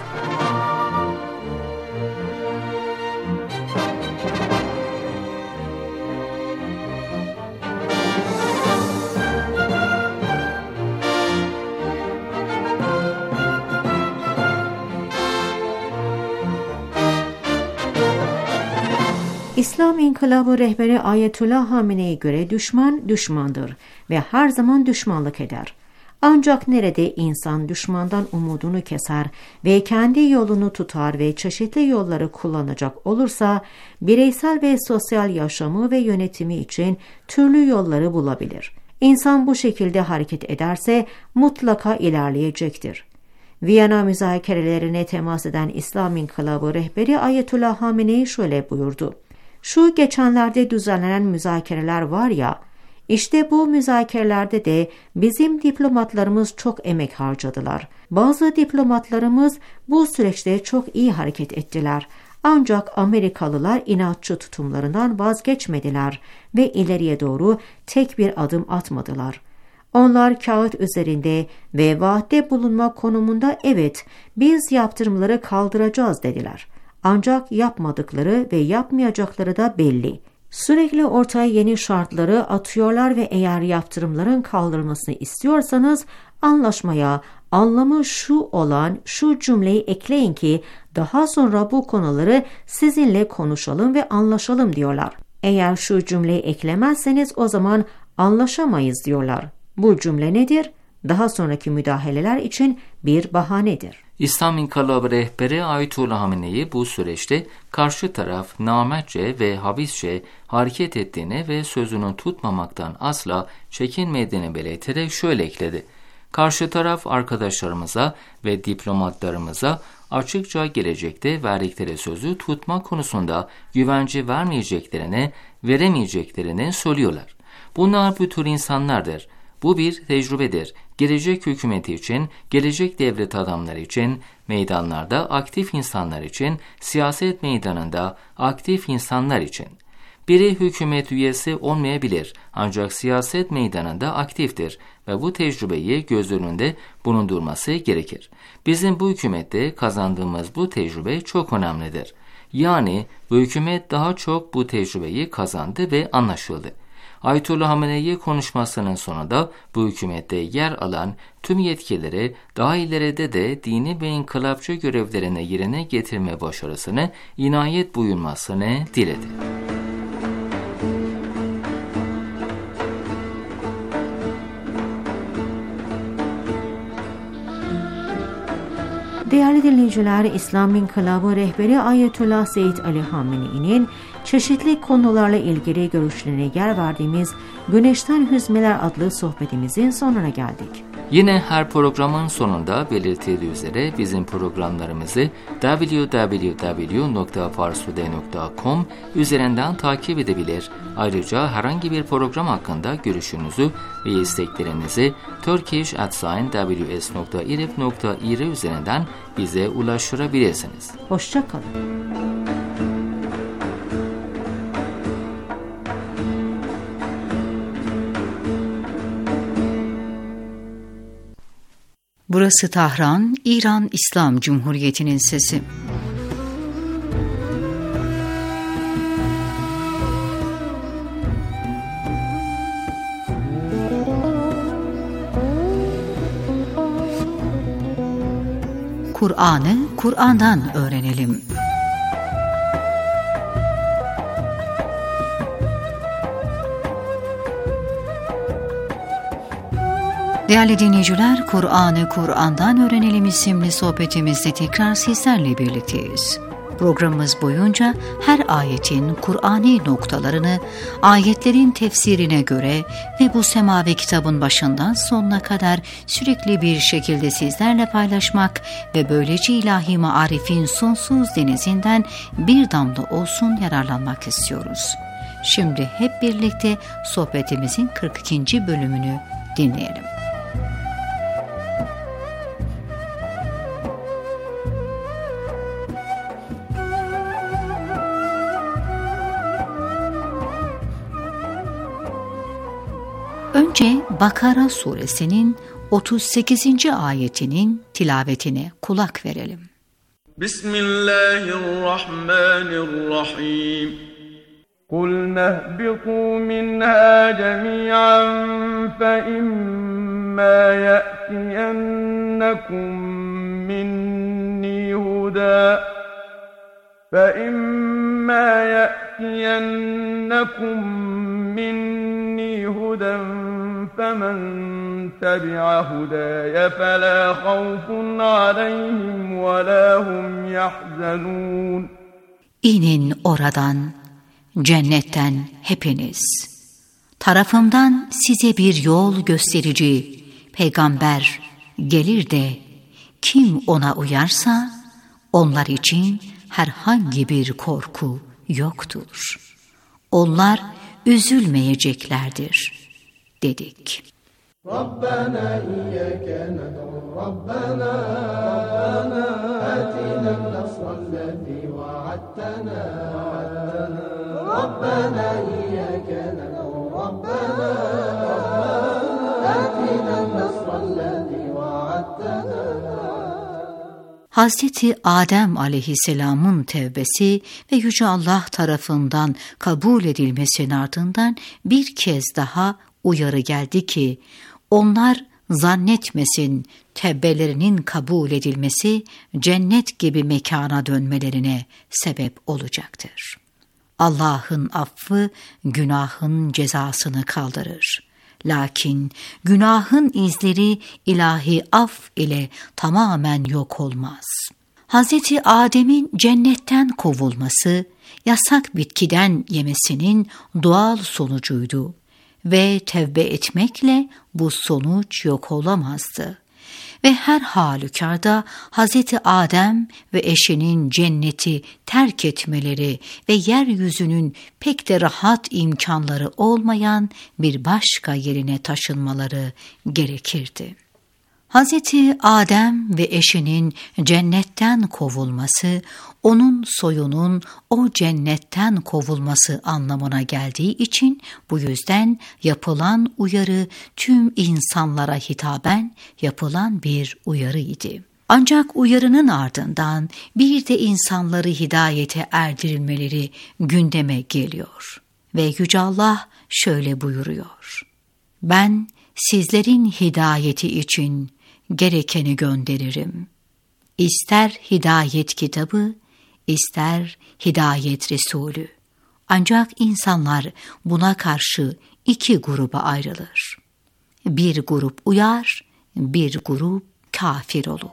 İslam İnkılabı rehberi Ayetullah Hamene'ye göre düşman düşmandır ve her zaman düşmanlık eder. Ancak nerede insan düşmandan umudunu keser ve kendi yolunu tutar ve çeşitli yolları kullanacak olursa, bireysel ve sosyal yaşamı ve yönetimi için türlü yolları bulabilir. İnsan bu şekilde hareket ederse mutlaka ilerleyecektir. Viyana müzakerelerine temas eden İslam İnkılabı rehberi Ayetullah Hamene'yi şöyle buyurdu: Şu geçenlerde düzenlenen müzakereler var ya, işte bu müzakerelerde de bizim diplomatlarımız çok emek harcadılar. Bazı diplomatlarımız bu süreçte çok iyi hareket ettiler. Ancak Amerikalılar inatçı tutumlarından vazgeçmediler ve ileriye doğru tek bir adım atmadılar. Onlar kağıt üzerinde ve vaatte bulunma konumunda evet biz yaptırımları kaldıracağız dediler. Ancak yapmadıkları ve yapmayacakları da belli. Sürekli ortaya yeni şartları atıyorlar ve eğer yaptırımların kaldırılmasını istiyorsanız anlaşmaya anlamı şu olan şu cümleyi ekleyin ki daha sonra bu konuları sizinle konuşalım ve anlaşalım diyorlar. Eğer şu cümleyi eklemezseniz o zaman anlaşamayız diyorlar. Bu cümle nedir? Daha sonraki müdahaleler için bir bahanedir. İslam İnkılabı rehberi Ayetullah Hamene'yi bu süreçte karşı taraf namertçe ve habisçe hareket ettiğini ve sözünü tutmamaktan asla çekinmediğini belirterek şöyle ekledi: Karşı taraf arkadaşlarımıza ve diplomatlarımıza açıkça gelecekte verdikleri sözü tutma konusunda güvence vermeyeceklerini, veremeyeceklerini söylüyorlar. Bunlar bu tür insanlardır. Bu bir tecrübedir. Gelecek hükümeti için, gelecek devlet adamları için, meydanlarda aktif insanlar için, siyaset meydanında aktif insanlar için. Biri hükümet üyesi olmayabilir ancak siyaset meydanında aktiftir ve bu tecrübeyi göz önünde bulundurması gerekir. Bizim bu hükümette kazandığımız bu tecrübe çok önemlidir. Yani bu hükümet daha çok bu tecrübeyi kazandı ve anlaşıldı. Ayetullah Hamene'yi konuşmasının sonunda bu hükümette yer alan tüm yetkileri daha ileride de dini ve inkılapçı görevlerini yerine getirme başarısını inayet buyurmasını diledi. Değerli dinleyiciler, İslam İnkılabı rehberi Ayetullah Seyyid Ali Hamene'nin çeşitli konularla ilgili görüşlerine yer verdiğimiz Güneşten Hüzmeler adlı sohbetimizin sonuna geldik. Yine her programın sonunda belirtildiği üzere bizim programlarımızı double-u double-u double-u nokta farsude nokta com üzerinden takip edebilir. Ayrıca herhangi bir program hakkında görüşünüzü ve isteklerinizi turkish at w s nokta irif nokta ir üzerinden bize ulaştırabilirsiniz. Hoşça kalın. Burası Tahran, İran İslam Cumhuriyeti'nin sesi. Kur'an'ı Kur'an'dan öğrenelim. Değerli dinleyiciler, Kur'an'ı Kur'an'dan öğrenelim isimli sohbetimizde tekrar sizlerle birlikteyiz. Programımız boyunca her ayetin Kur'ani noktalarını ayetlerin tefsirine göre ve bu semavi kitabın başından sonuna kadar sürekli bir şekilde sizlerle paylaşmak ve böylece ilahi marifin sonsuz denizinden bir damla olsun yararlanmak istiyoruz. Şimdi hep birlikte sohbetimizin kırk ikinci bölümünü dinleyelim. Önce Bakara suresinin otuz sekizinci ayetinin tilavetine kulak verelim. Bismillahirrahmanirrahim. قُلْ نَهْبِطُوا مِنْهَا جَمِيعًا فَإِمَّا يَأْتِيَنَّكُمْ مِنِّي هُدًى فَإِمَّا يَأْتِيَنَّكُمْ مِنِّي هُدًى فَمَنْ تَبِعَ هُدَايَ فَلَا خَوْفٌ عَلَيْهِمْ وَلَا هُمْ يَحْزَنُونَ. İnin oradan, cennetten hepiniz. Tarafımdan size bir yol gösterici peygamber gelir de kim ona uyarsa onlar için herhangi bir korku yoktur. Onlar üzülmeyeceklerdir dedik. Rabbena iyyake ned'u Rabbena atina an-nasrallezî va'adtena Rabbena iyyake ned'u Rabbena atina an-nasrallezî va'adtena. Hazreti Adem aleyhisselamın tevbesi ve Yüce Allah tarafından kabul edilmesinin ardından bir kez daha uyarı geldi ki, onlar zannetmesin tevbelerinin kabul edilmesi cennet gibi mekana dönmelerine sebep olacaktır. Allah'ın affı günahın cezasını kaldırır. Lakin günahın izleri ilahi af ile tamamen yok olmaz. Hazreti Adem'in cennetten kovulması, yasak bitkiden yemesinin doğal sonucuydu ve tevbe etmekle bu sonuç yok olamazdı. Ve her halükarda Hazreti Adem ve eşinin cenneti terk etmeleri ve yeryüzünün pek de rahat imkanları olmayan bir başka yerine taşınmaları gerekirdi. Hazreti Adem ve eşinin cennetten kovulması, onun soyunun o cennetten kovulması anlamına geldiği için bu yüzden yapılan uyarı tüm insanlara hitaben yapılan bir uyarıydı. Ancak uyarının ardından bir de insanları hidayete erdirilmeleri gündeme geliyor. Ve Yüce Allah şöyle buyuruyor: Ben sizlerin hidayeti için gerekeni gönderirim. İster hidayet kitabı, ister hidayet Resulü. Ancak insanlar buna karşı iki gruba ayrılır. Bir grup uyar, bir grup kafir olur.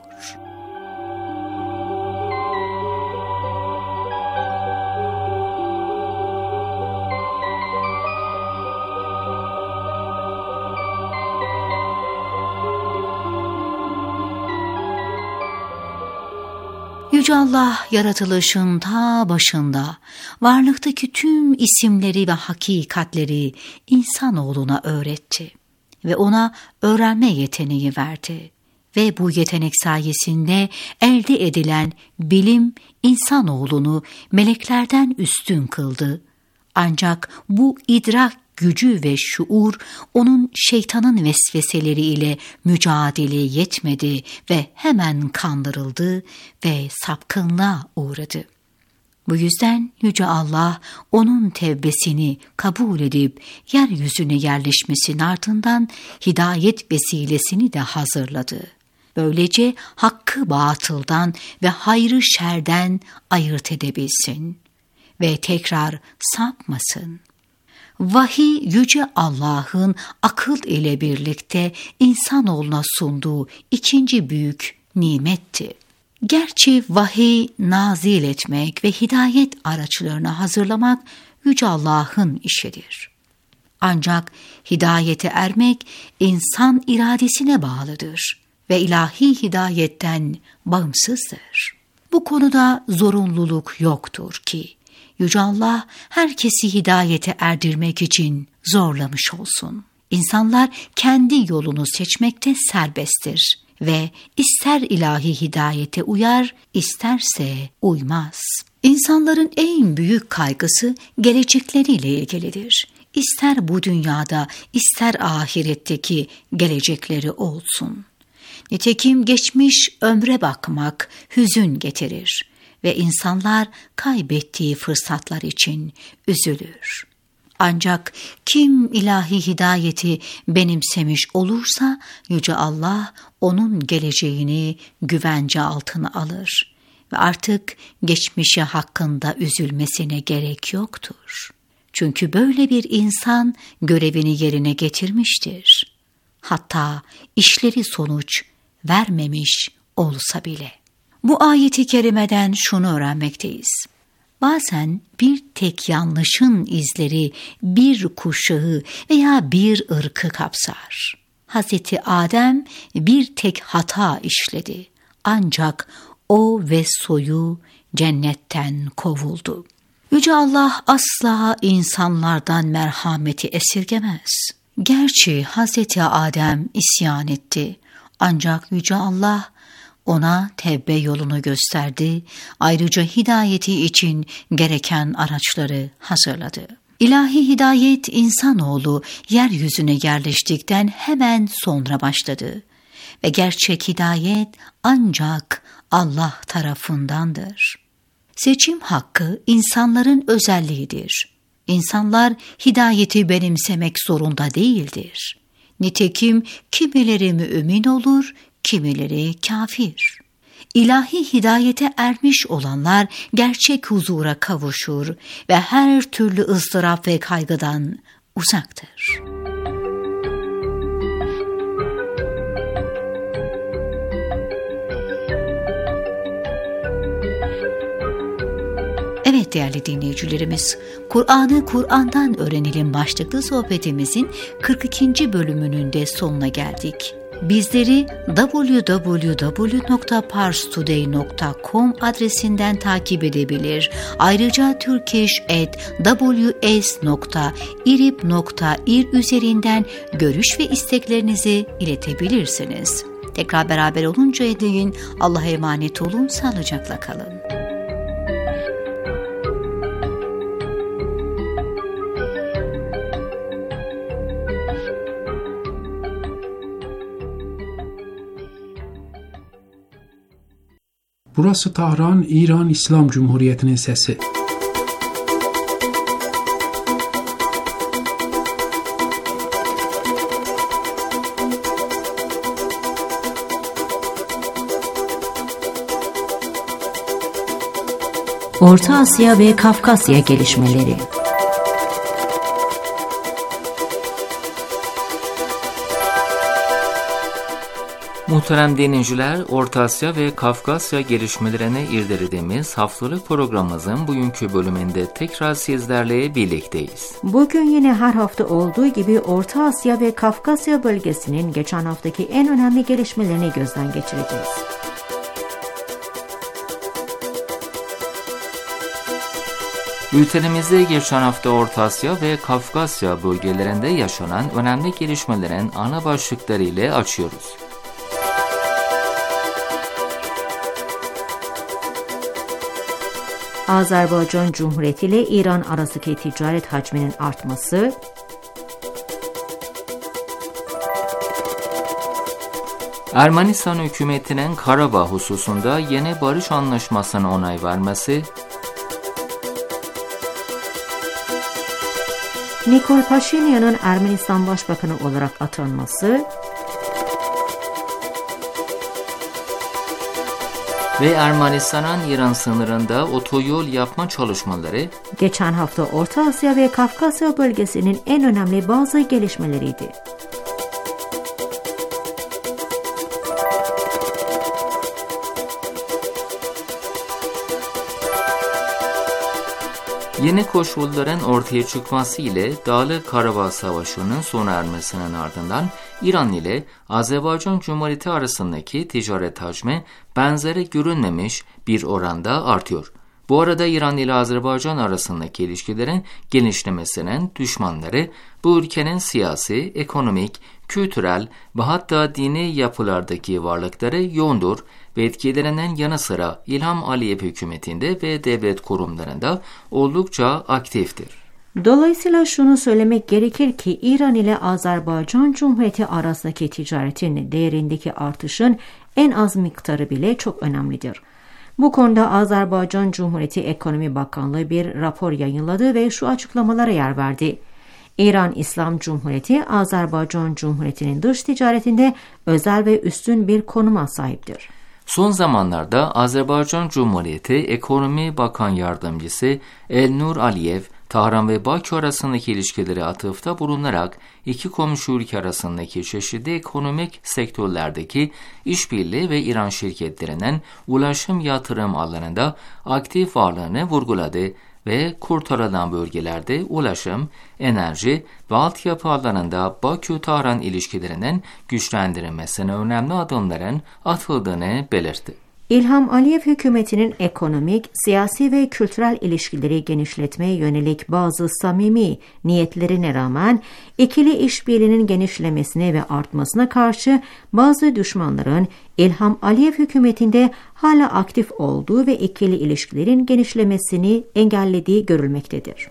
Yüce Allah yaratılışın ta başında varlıktaki tüm isimleri ve hakikatleri insanoğluna öğretti ve ona öğrenme yeteneği verdi. Ve bu yetenek sayesinde elde edilen bilim insanoğlunu meleklerden üstün kıldı. Ancak bu idrak gücü ve şuur onun şeytanın vesveseleriyle mücadeleye yetmedi ve hemen kandırıldı ve sapkınlığa uğradı. Bu yüzden Yüce Allah onun tevbesini kabul edip yeryüzüne yerleşmesinin ardından hidayet vesilesini de hazırladı. Böylece hakkı batıldan ve hayrı şerden ayırt edebilsin ve tekrar sapmasın. Vahiy Yüce Allah'ın akıl ile birlikte insanoğluna sunduğu ikinci büyük nimetti. Gerçi vahiy nazil etmek ve hidayet araçlarını hazırlamak Yüce Allah'ın işidir. Ancak hidayete ermek insan iradesine bağlıdır ve ilahi hidayetten bağımsızdır. Bu konuda zorunluluk yoktur ki Yüce Allah herkesi hidayete erdirmek için zorlamış olsun. İnsanlar kendi yolunu seçmekte serbesttir ve ister ilahi hidayete uyar, isterse uymaz. İnsanların en büyük kaygısı gelecekleriyle ilgilidir. ister bu dünyada ister ahiretteki gelecekleri olsun. Nitekim geçmiş ömre bakmak hüzün getirir ve insanlar kaybettiği fırsatlar için üzülür. Ancak kim ilahi hidayeti benimsemiş olursa Yüce Allah onun geleceğini güvence altına alır ve artık geçmişi hakkında üzülmesine gerek yoktur. Çünkü böyle bir insan görevini yerine getirmiştir. Hatta işleri sonuç vermemiş olsa bile. Bu ayeti kerimeden şunu öğrenmekteyiz. Bazen bir tek yanlışın izleri bir kuşağı veya bir ırkı kapsar. Hazreti Adem bir tek hata işledi. Ancak o ve soyu cennetten kovuldu. Yüce Allah asla insanlardan merhameti esirgemez. Gerçi Hazreti Adem isyan etti. Ancak Yüce Allah ona tevbe yolunu gösterdi, ayrıca hidayeti için gereken araçları hazırladı. İlahi hidayet insanoğlu yeryüzüne yerleştikten hemen sonra başladı ve gerçek hidayet ancak Allah tarafındandır. Seçim hakkı insanların özelliğidir. İnsanlar hidayeti benimsemek zorunda değildir. Nitekim kimileri mümin olur, kimileri kafir. İlahi hidayete ermiş olanlar gerçek huzura kavuşur ve her türlü ızdırap ve kaygıdan uzaktır. Evet değerli dinleyicilerimiz, Kur'an'ı Kur'an'dan öğrenelim başlıklı sohbetimizin kırk ikinci bölümünün de sonuna geldik. Bizleri double-u double-u double-u nokta parstoday nokta com adresinden takip edebilir. Ayrıca turkish at w s nokta irib nokta ir üzerinden görüş ve isteklerinizi iletebilirsiniz. Tekrar beraber oluncaya değin Allah'a emanet olun, sağlıcakla kalın. Burası Tahran, İran İslam Cumhuriyeti'nin sesi. Orta Asya ve Kafkasya gelişmeleri. Muhterem dinleyiciler, Orta Asya ve Kafkasya gelişmelerine irdelediğimiz haftalık programımızın bugünkü bölümünde tekrar sizlerle birlikteyiz. Bugün yine her hafta olduğu gibi Orta Asya ve Kafkasya bölgesinin geçen haftaki en önemli gelişmelerini gözden geçireceğiz. Bültenimizde geçen hafta Orta Asya ve Kafkasya bölgelerinde yaşanan önemli gelişmelerin ana başlıkları ile açıyoruz. Azerbaycan Cumhuriyeti ile İran arasındaki ticaret hacminin artması, Ermenistan hükümetinin Karabağ hususunda yeni barış anlaşmasına onay vermesi, Nikol Paşinyan'ın Ermenistan Başbakanı olarak atanması ve Ermenistan'ın İran sınırında otoyol yapma çalışmaları geçen hafta Orta Asya ve Kafkasya bölgesinin en önemli bazı gelişmeleriydi. Yeni koşulların ortaya çıkması ile Dağlı Karabağ Savaşı'nın sona ermesinin ardından İran ile Azerbaycan Cumhuriyeti arasındaki ticaret hacmi benzeri görünmemiş bir oranda artıyor. Bu arada İran ile Azerbaycan arasındaki ilişkilerin genişlemesinin düşmanları bu ülkenin siyasi, ekonomik, kültürel ve hatta dini yapılardaki varlıkları yoğundur ve etkilerinin yanı sıra İlham Aliyev hükümetinde ve devlet kurumlarında oldukça aktiftir. Dolayısıyla şunu söylemek gerekir ki İran ile Azerbaycan Cumhuriyeti arasındaki ticaretin değerindeki artışın en az miktarı bile çok önemlidir. Bu konuda Azerbaycan Cumhuriyeti Ekonomi Bakanlığı bir rapor yayınladı ve şu açıklamalara yer verdi. İran İslam Cumhuriyeti, Azerbaycan Cumhuriyeti'nin dış ticaretinde özel ve üstün bir konuma sahiptir. Son zamanlarda Azerbaycan Cumhuriyeti Ekonomi Bakan Yardımcısı Elnur Aliyev, Tahran ve Bakü arasındaki ilişkileri atıfta bulunarak iki komşu ülke arasındaki çeşitli ekonomik sektörlerdeki işbirliği ve İran şirketlerinin ulaşım yatırım alanında aktif varlığını vurguladı ve kurtarılan bölgelerde ulaşım, enerji ve altyapı alanında Bakü-Tahran ilişkilerinin güçlendirilmesine önemli adımların atıldığını belirtti. İlham Aliyev hükümetinin ekonomik, siyasi ve kültürel ilişkileri genişletmeye yönelik bazı samimi niyetlerine rağmen ikili işbirliğinin genişlemesine ve artmasına karşı bazı düşmanların İlham Aliyev hükümetinde hala aktif olduğu ve ikili ilişkilerin genişlemesini engellediği görülmektedir.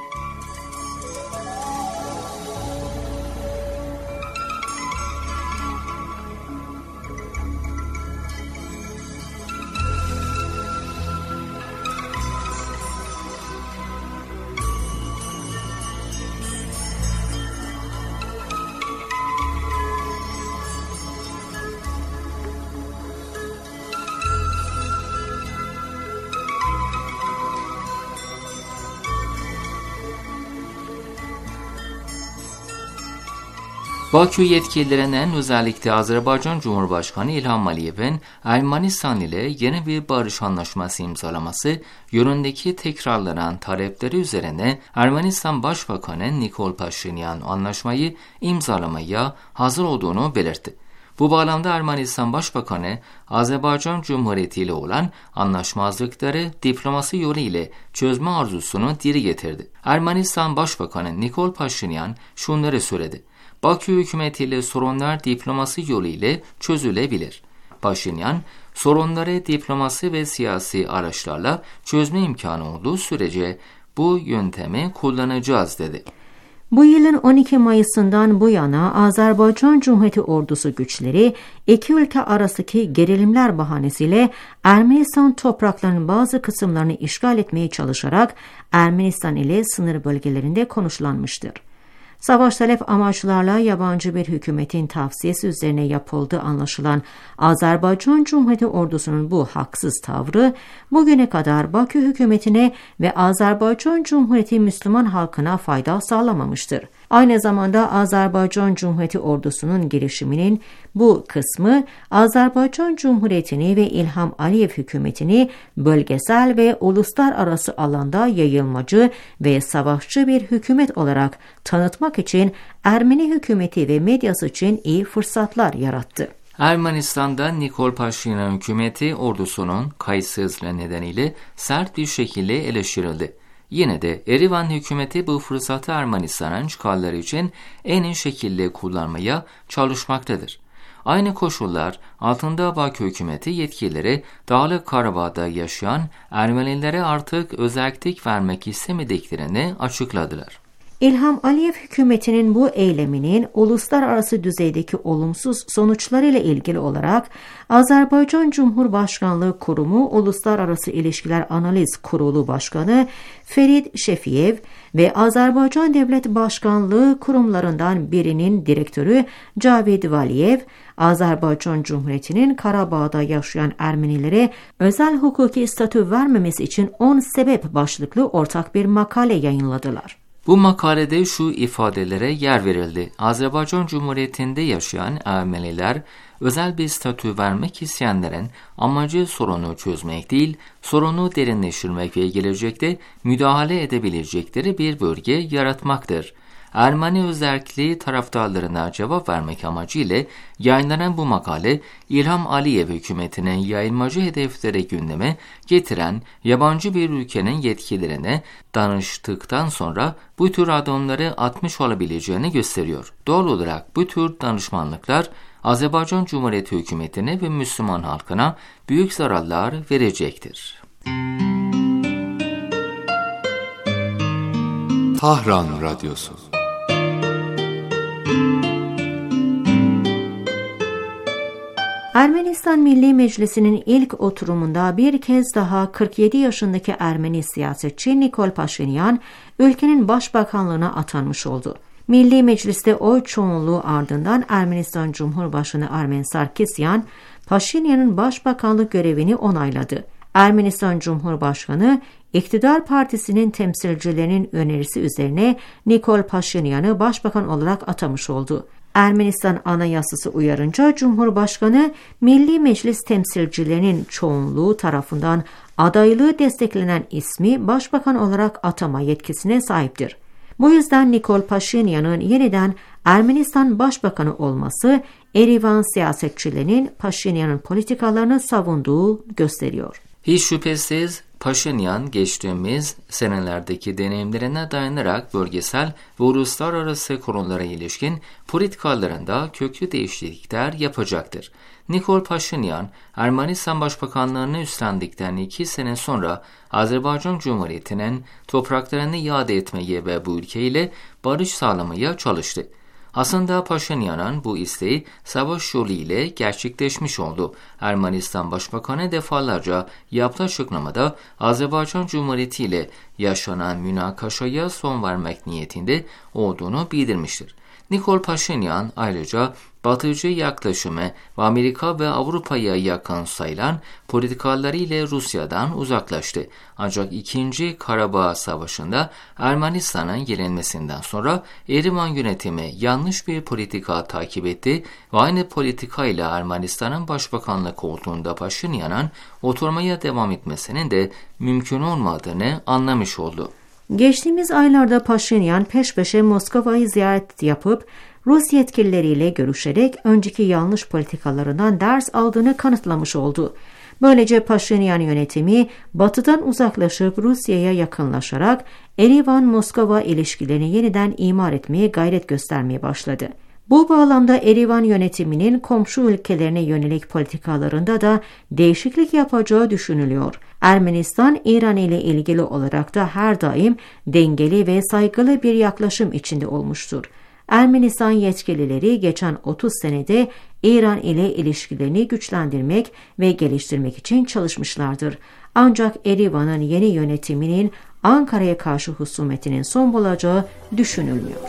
Bakü yetkililerinin özellikle Azerbaycan Cumhurbaşkanı İlham Aliyev'in Ermenistan ile yeni bir barış anlaşması imzalaması yönündeki tekrarlanan talepleri üzerine Ermenistan Başbakanı Nikol Paşinyan anlaşmayı imzalamaya hazır olduğunu belirtti. Bu bağlamda Ermenistan Başbakanı Azerbaycan Cumhuriyeti ile olan anlaşmazlıkları diplomasi yolu ile çözme arzusunu dile getirdi. Ermenistan Başbakanı Nikol Paşinyan şunları söyledi: Bakü hükümetiyle sorunlar diplomasi yolu ile çözülebilir. Paşinyan, sorunları diplomasi ve siyasi araçlarla çözme imkanı olduğu sürece bu yöntemi kullanacağız dedi. Bu yılın on iki Mayıs'ından bu yana Azerbaycan Cumhuriyeti ordusu güçleri iki ülke arasındaki gerilimler bahanesiyle Ermenistan topraklarının bazı kısımlarını işgal etmeye çalışarak Ermenistan ile sınır bölgelerinde konuşlanmıştır. Savaş talep amaçlarla yabancı bir hükümetin tavsiyesi üzerine yapıldığı anlaşılan Azerbaycan Cumhuriyeti ordusunun bu haksız tavrı bugüne kadar Bakü hükümetine ve Azerbaycan Cumhuriyeti Müslüman halkına fayda sağlamamıştır. Aynı zamanda Azerbaycan Cumhuriyeti ordusunun girişiminin bu kısmı Azerbaycan Cumhuriyeti'ni ve İlham Aliyev hükümetini bölgesel ve uluslararası alanda yayılmacı ve savaşçı bir hükümet olarak tanıtmak için Ermeni hükümeti ve medyası için iyi fırsatlar yarattı. Ermenistan'da Nikol Paşinyan hükümeti ordusunun kayıtsızlığı nedeniyle sert bir şekilde eleştirildi. Yine de Erivan hükümeti bu fırsatı Ermenistan'ın çıkarları için en iyi şekilde kullanmaya çalışmaktadır. Aynı koşullar altında Bakü hükümeti yetkilileri Dağlık Karabağ'da yaşayan Ermenilere artık özellik vermek istemediklerini açıkladılar. İlham Aliyev hükümetinin bu eyleminin uluslararası düzeydeki olumsuz sonuçlarıyla ilgili olarak Azerbaycan Cumhurbaşkanlığı Kurumu Uluslararası İlişkiler Analiz Kurulu Başkanı Ferit Şefiyev ve Azerbaycan Devlet Başkanlığı kurumlarından birinin direktörü Cavid Valiyev, Azerbaycan Cumhuriyeti'nin Karabağ'da yaşayan Ermenilere özel hukuki statü vermemesi için on sebep başlıklı ortak bir makale yayınladılar. Bu makalede şu ifadelere yer verildi: Azerbaycan Cumhuriyeti'nde yaşayan Ermeniler özel bir statü vermek isteyenlerin amacı sorunu çözmek değil, sorunu derinleştirmek ve gelecekte müdahale edebilecekleri bir bölge yaratmaktır. Ermeni özerkliği taraftarlarına cevap vermek amacıyla yayınlanan bu makale, İlham Aliyev hükümetinin yayılmacı hedefleri gündeme getiren yabancı bir ülkenin yetkililerine danıştıktan sonra bu tür adımları atmış olabileceğini gösteriyor. Doğal olarak bu tür danışmanlıklar Azerbaycan Cumhuriyeti hükümetine ve Müslüman halkına büyük zararlar verecektir. Tahran Radyosu. Ermenistan Milli Meclisi'nin ilk oturumunda bir kez daha kırk yedi yaşındaki Ermeni siyasetçi Nikol Paşinyan ülkenin başbakanlığına atanmış oldu. Milli Meclis'te oy çoğunluğu ardından Ermenistan Cumhurbaşkanı Armen Sarkisyan, Paşinyan'ın başbakanlık görevini onayladı. Ermenistan Cumhurbaşkanı, İktidar Partisi'nin temsilcilerinin önerisi üzerine Nikol Paşinyan'ı başbakan olarak atamış oldu. Ermenistan Anayasası uyarınca Cumhurbaşkanı, Milli Meclis temsilcilerinin çoğunluğu tarafından adaylığı desteklenen ismi başbakan olarak atama yetkisine sahiptir. Bu yüzden Nikol Paşinyan'ın yeniden Ermenistan Başbakanı olması, Erivan siyasetçilerinin Paşinyan'ın politikalarını savunduğu gösteriyor. Hiç şüphesiz Paşinyan geçtiğimiz senelerdeki deneyimlerine dayanarak bölgesel ve uluslararası konulara ilişkin politikalarında köklü değişiklikler yapacaktır. Nikol Paşinyan, Ermenistan Başbakanlığını üstlendikten iki sene sonra Azerbaycan Cumhuriyeti'nin topraklarını iade etmeye ve bu ülkeyle barış sağlamaya çalıştı. Aslında Paşinyan'ın bu isteği savaş yolu ile gerçekleşmiş oldu. Ermenistan Başbakanı defalarca yaptığı açıklamada Azerbaycan Cumhuriyeti ile yaşanan münakaşaya son vermek niyetinde olduğunu bildirmiştir. Nikol Paşinyan ayrıca Batıcı yaklaşımı ve Amerika ve Avrupa'ya yakın sayılan politikalarıyla Rusya'dan uzaklaştı. Ancak ikinci. Karabağ Savaşı'nda Ermenistan'ın yenilmesinden sonra Erivan yönetimi yanlış bir politika takip etti ve aynı politikayla Ermenistan'ın başbakanlık koltuğunda Paşinyan'ın oturmaya devam etmesinin de mümkün olmadığını anlamış oldu. Geçtiğimiz aylarda Paşinyan peş peşe Moskova'yı ziyaret yapıp Rus yetkilileriyle görüşerek önceki yanlış politikalarından ders aldığını kanıtlamış oldu. Böylece Paşinyan yönetimi Batı'dan uzaklaşıp Rusya'ya yakınlaşarak Erivan-Moskova ilişkilerini yeniden imar etmeye gayret göstermeye başladı. Bu bağlamda Erivan yönetiminin komşu ülkelerine yönelik politikalarında da değişiklik yapacağı düşünülüyor. Ermenistan, İran ile ilgili olarak da her daim dengeli ve saygılı bir yaklaşım içinde olmuştur. Ermenistan yetkilileri geçen otuz senede İran ile ilişkilerini güçlendirmek ve geliştirmek için çalışmışlardır. Ancak Erivan'ın yeni yönetiminin Ankara'ya karşı husumetinin son bulacağı düşünülmüyor.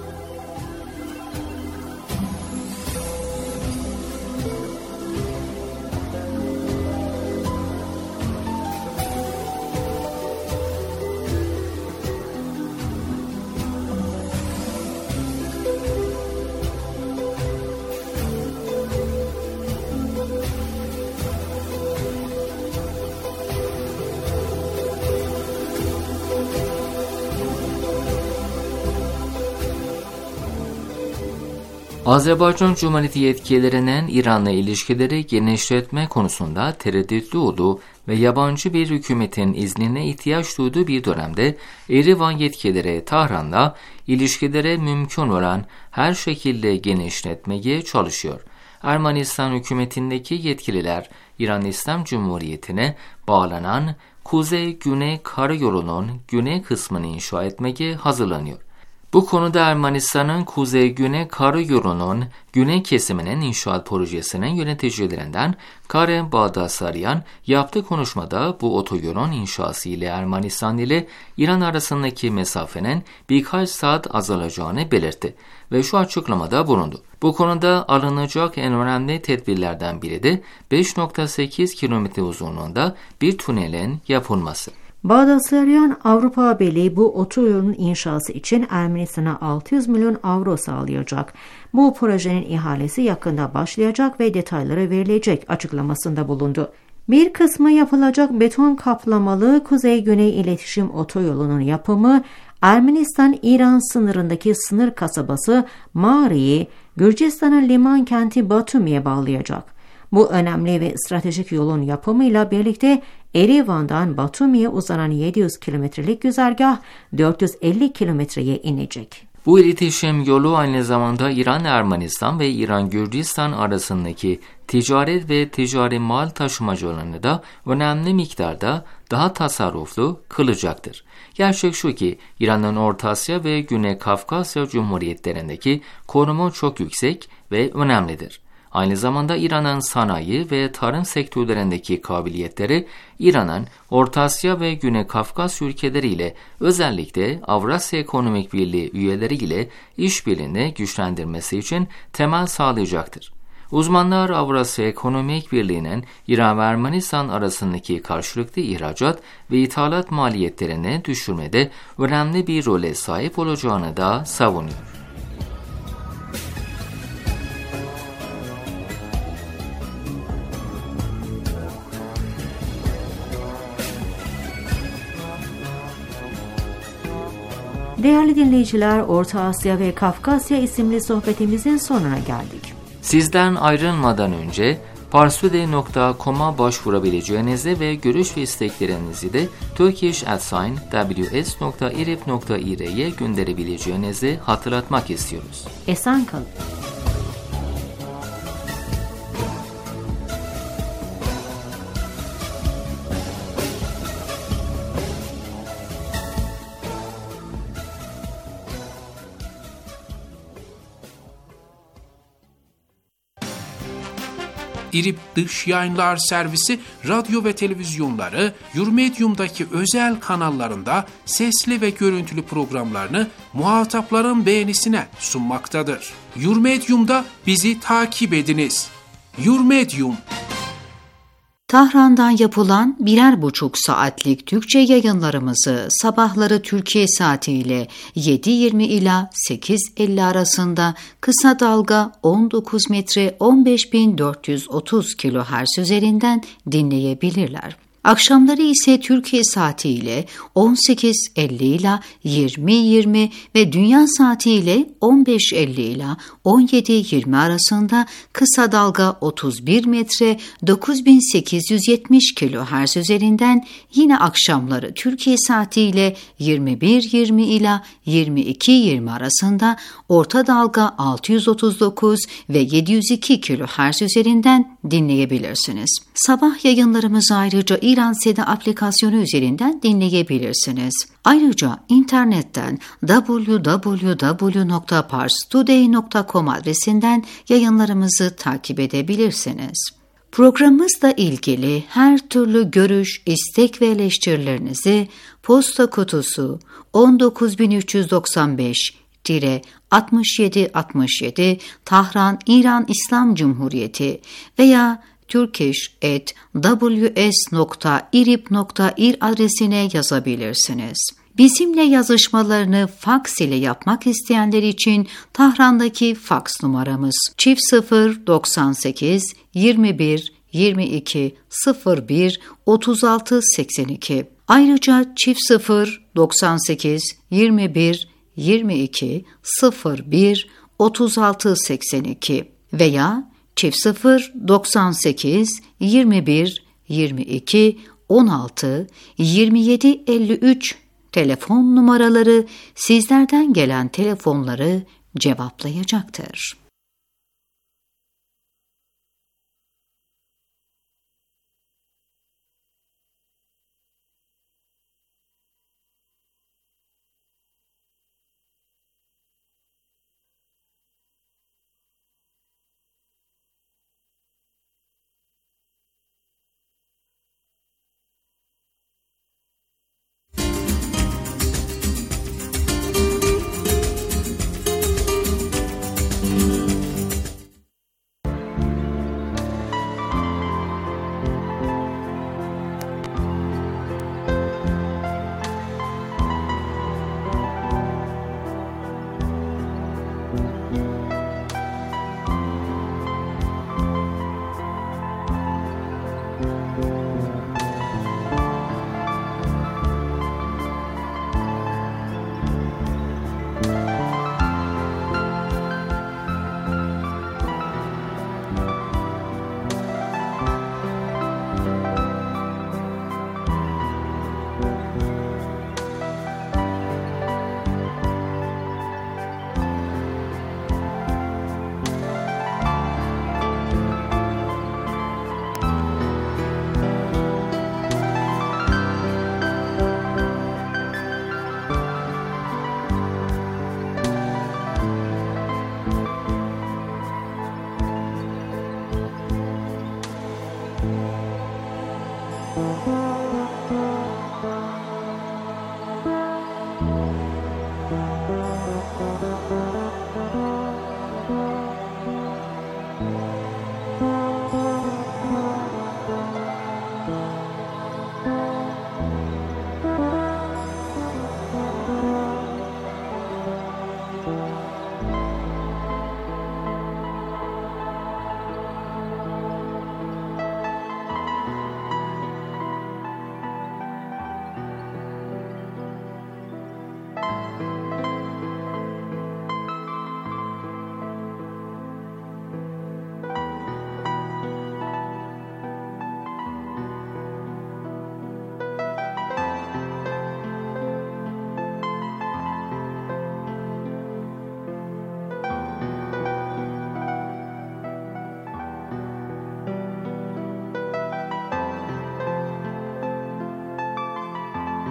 Azerbaycan Cumhuriyeti yetkililerinin İran'la ilişkileri genişletme konusunda tereddütlü olduğu ve yabancı bir hükümetin iznine ihtiyaç duyduğu bir dönemde Erivan yetkilileri Tahran'la ilişkilere mümkün olan her şekilde genişletmeye çalışıyor. Ermenistan hükümetindeki yetkililer İran İslam Cumhuriyeti'ne bağlanan Kuzey-Güney Karayolu'nun güney kısmını inşa etmeye hazırlanıyor. Bu konuda Ermenistan'ın Kuzey-Güney Karayolu'nun güney kesiminin inşaat projesinin yöneticilerinden Karen Bağdasaryan yaptığı konuşmada bu otoyolun inşası ile Ermenistan ile İran arasındaki mesafenin birkaç saat azalacağını belirtti ve şu açıklamada bulundu. Bu konuda alınacak en önemli tedbirlerden biri de beş nokta sekiz kilometre uzunluğunda bir tünelin yapılması. Bağdasaryan, Avrupa Birliği bu otoyolun inşası için Ermenistan'a altı yüz milyon avro sağlayacak. Bu projenin ihalesi yakında başlayacak ve detayları verilecek açıklamasında bulundu. Bir kısmı yapılacak beton kaplamalı Kuzey-Güney İletişim Otoyolu'nun yapımı Ermenistan-İran sınırındaki sınır kasabası Mari'yi Gürcistan'ın liman kenti Batumi'ye bağlayacak. Bu önemli ve stratejik yolun yapımıyla birlikte Erivan'dan Batumi'ye uzanan yedi yüz kilometrelik güzergah dört yüz elli kilometreye inecek. Bu iletişim yolu aynı zamanda İran-Ermenistan ve İran-Gürcistan arasındaki ticaret ve ticari mal taşımacılığını da önemli miktarda daha tasarruflu kılacaktır. Gerçek şu ki İran'ın Orta Asya ve Güney Kafkasya Cumhuriyetlerindeki konumu çok yüksek ve önemlidir. Aynı zamanda İran'ın sanayi ve tarım sektörlerindeki kabiliyetleri İran'ın Orta Asya ve Güney Kafkasya ülkeleriyle özellikle Avrasya Ekonomik Birliği üyeleriyle işbirliğini güçlendirmesi için temel sağlayacaktır. Uzmanlar Avrasya Ekonomik Birliği'nin İran ve Ermenistan arasındaki karşılıklı ihracat ve ithalat maliyetlerini düşürmede önemli bir role sahip olacağını da savunuyor. Değerli dinleyiciler, Orta Asya ve Kafkasya isimli sohbetimizin sonuna geldik. Sizden ayrılmadan önce parsude nokta com'a başvurabileceğinizi ve görüş ve isteklerinizi de turkish at w s nokta irib nokta i r'ye gönderebileceğinizi hatırlatmak istiyoruz. Esen kalın. İrib Dış Yayınlar Servisi radyo ve televizyonları Yurmedium'daki özel kanallarında sesli ve görüntülü programlarını muhatapların beğenisine sunmaktadır. Yurmedium'da bizi takip ediniz. Yurmedium. Tahran'dan yapılan birer buçuk saatlik Türkçe yayınlarımızı sabahları Türkiye saatiyle yedi yirmi ila sekiz elli arasında kısa dalga on dokuz metre on beş bin dört yüz otuz kilohertz üzerinden dinleyebilirler. Akşamları ise Türkiye saatiyle on sekiz elli ila yirmi yirmi ve dünya saatiyle on beş elli ila on yedi yirmi arasında kısa dalga otuz bir metre dokuz bin sekiz yüz yetmiş kilohertz üzerinden yine akşamları Türkiye saatiyle yirmi bir yirmi ila yirmi iki yirmi arasında orta dalga altı yüz otuz dokuz ve yedi yüz iki kilohertz üzerinden dinleyebilirsiniz. Sabah yayınlarımızı ayrıca İran Seda aplikasyonu üzerinden dinleyebilirsiniz. Ayrıca internetten double-u double-u double-u nokta parstoday nokta com adresinden yayınlarımızı takip edebilirsiniz. Programımızla ilgili her türlü görüş, istek ve eleştirilerinizi posta kutusu on dokuz bin üç yüz doksan beş altmış yedi altmış yedi Tahran İran İslam Cumhuriyeti veya turkish at w s nokta irib nokta ir adresine yazabilirsiniz. Bizimle yazışmalarını faks ile yapmak isteyenler için Tahran'daki faks numaramız çift sıfır doksan sekiz yirmi bir yirmi iki sıfır bir otuz altı seksen iki. Ayrıca çift sıfır doksan sekiz yirmi bir yirmi iki sıfır bir otuz altı seksen iki veya çift sıfır doksan sekiz yirmi bir yirmi iki on altı yirmi yedi elli üç telefon numaraları sizlerden gelen telefonları cevaplayacaktır.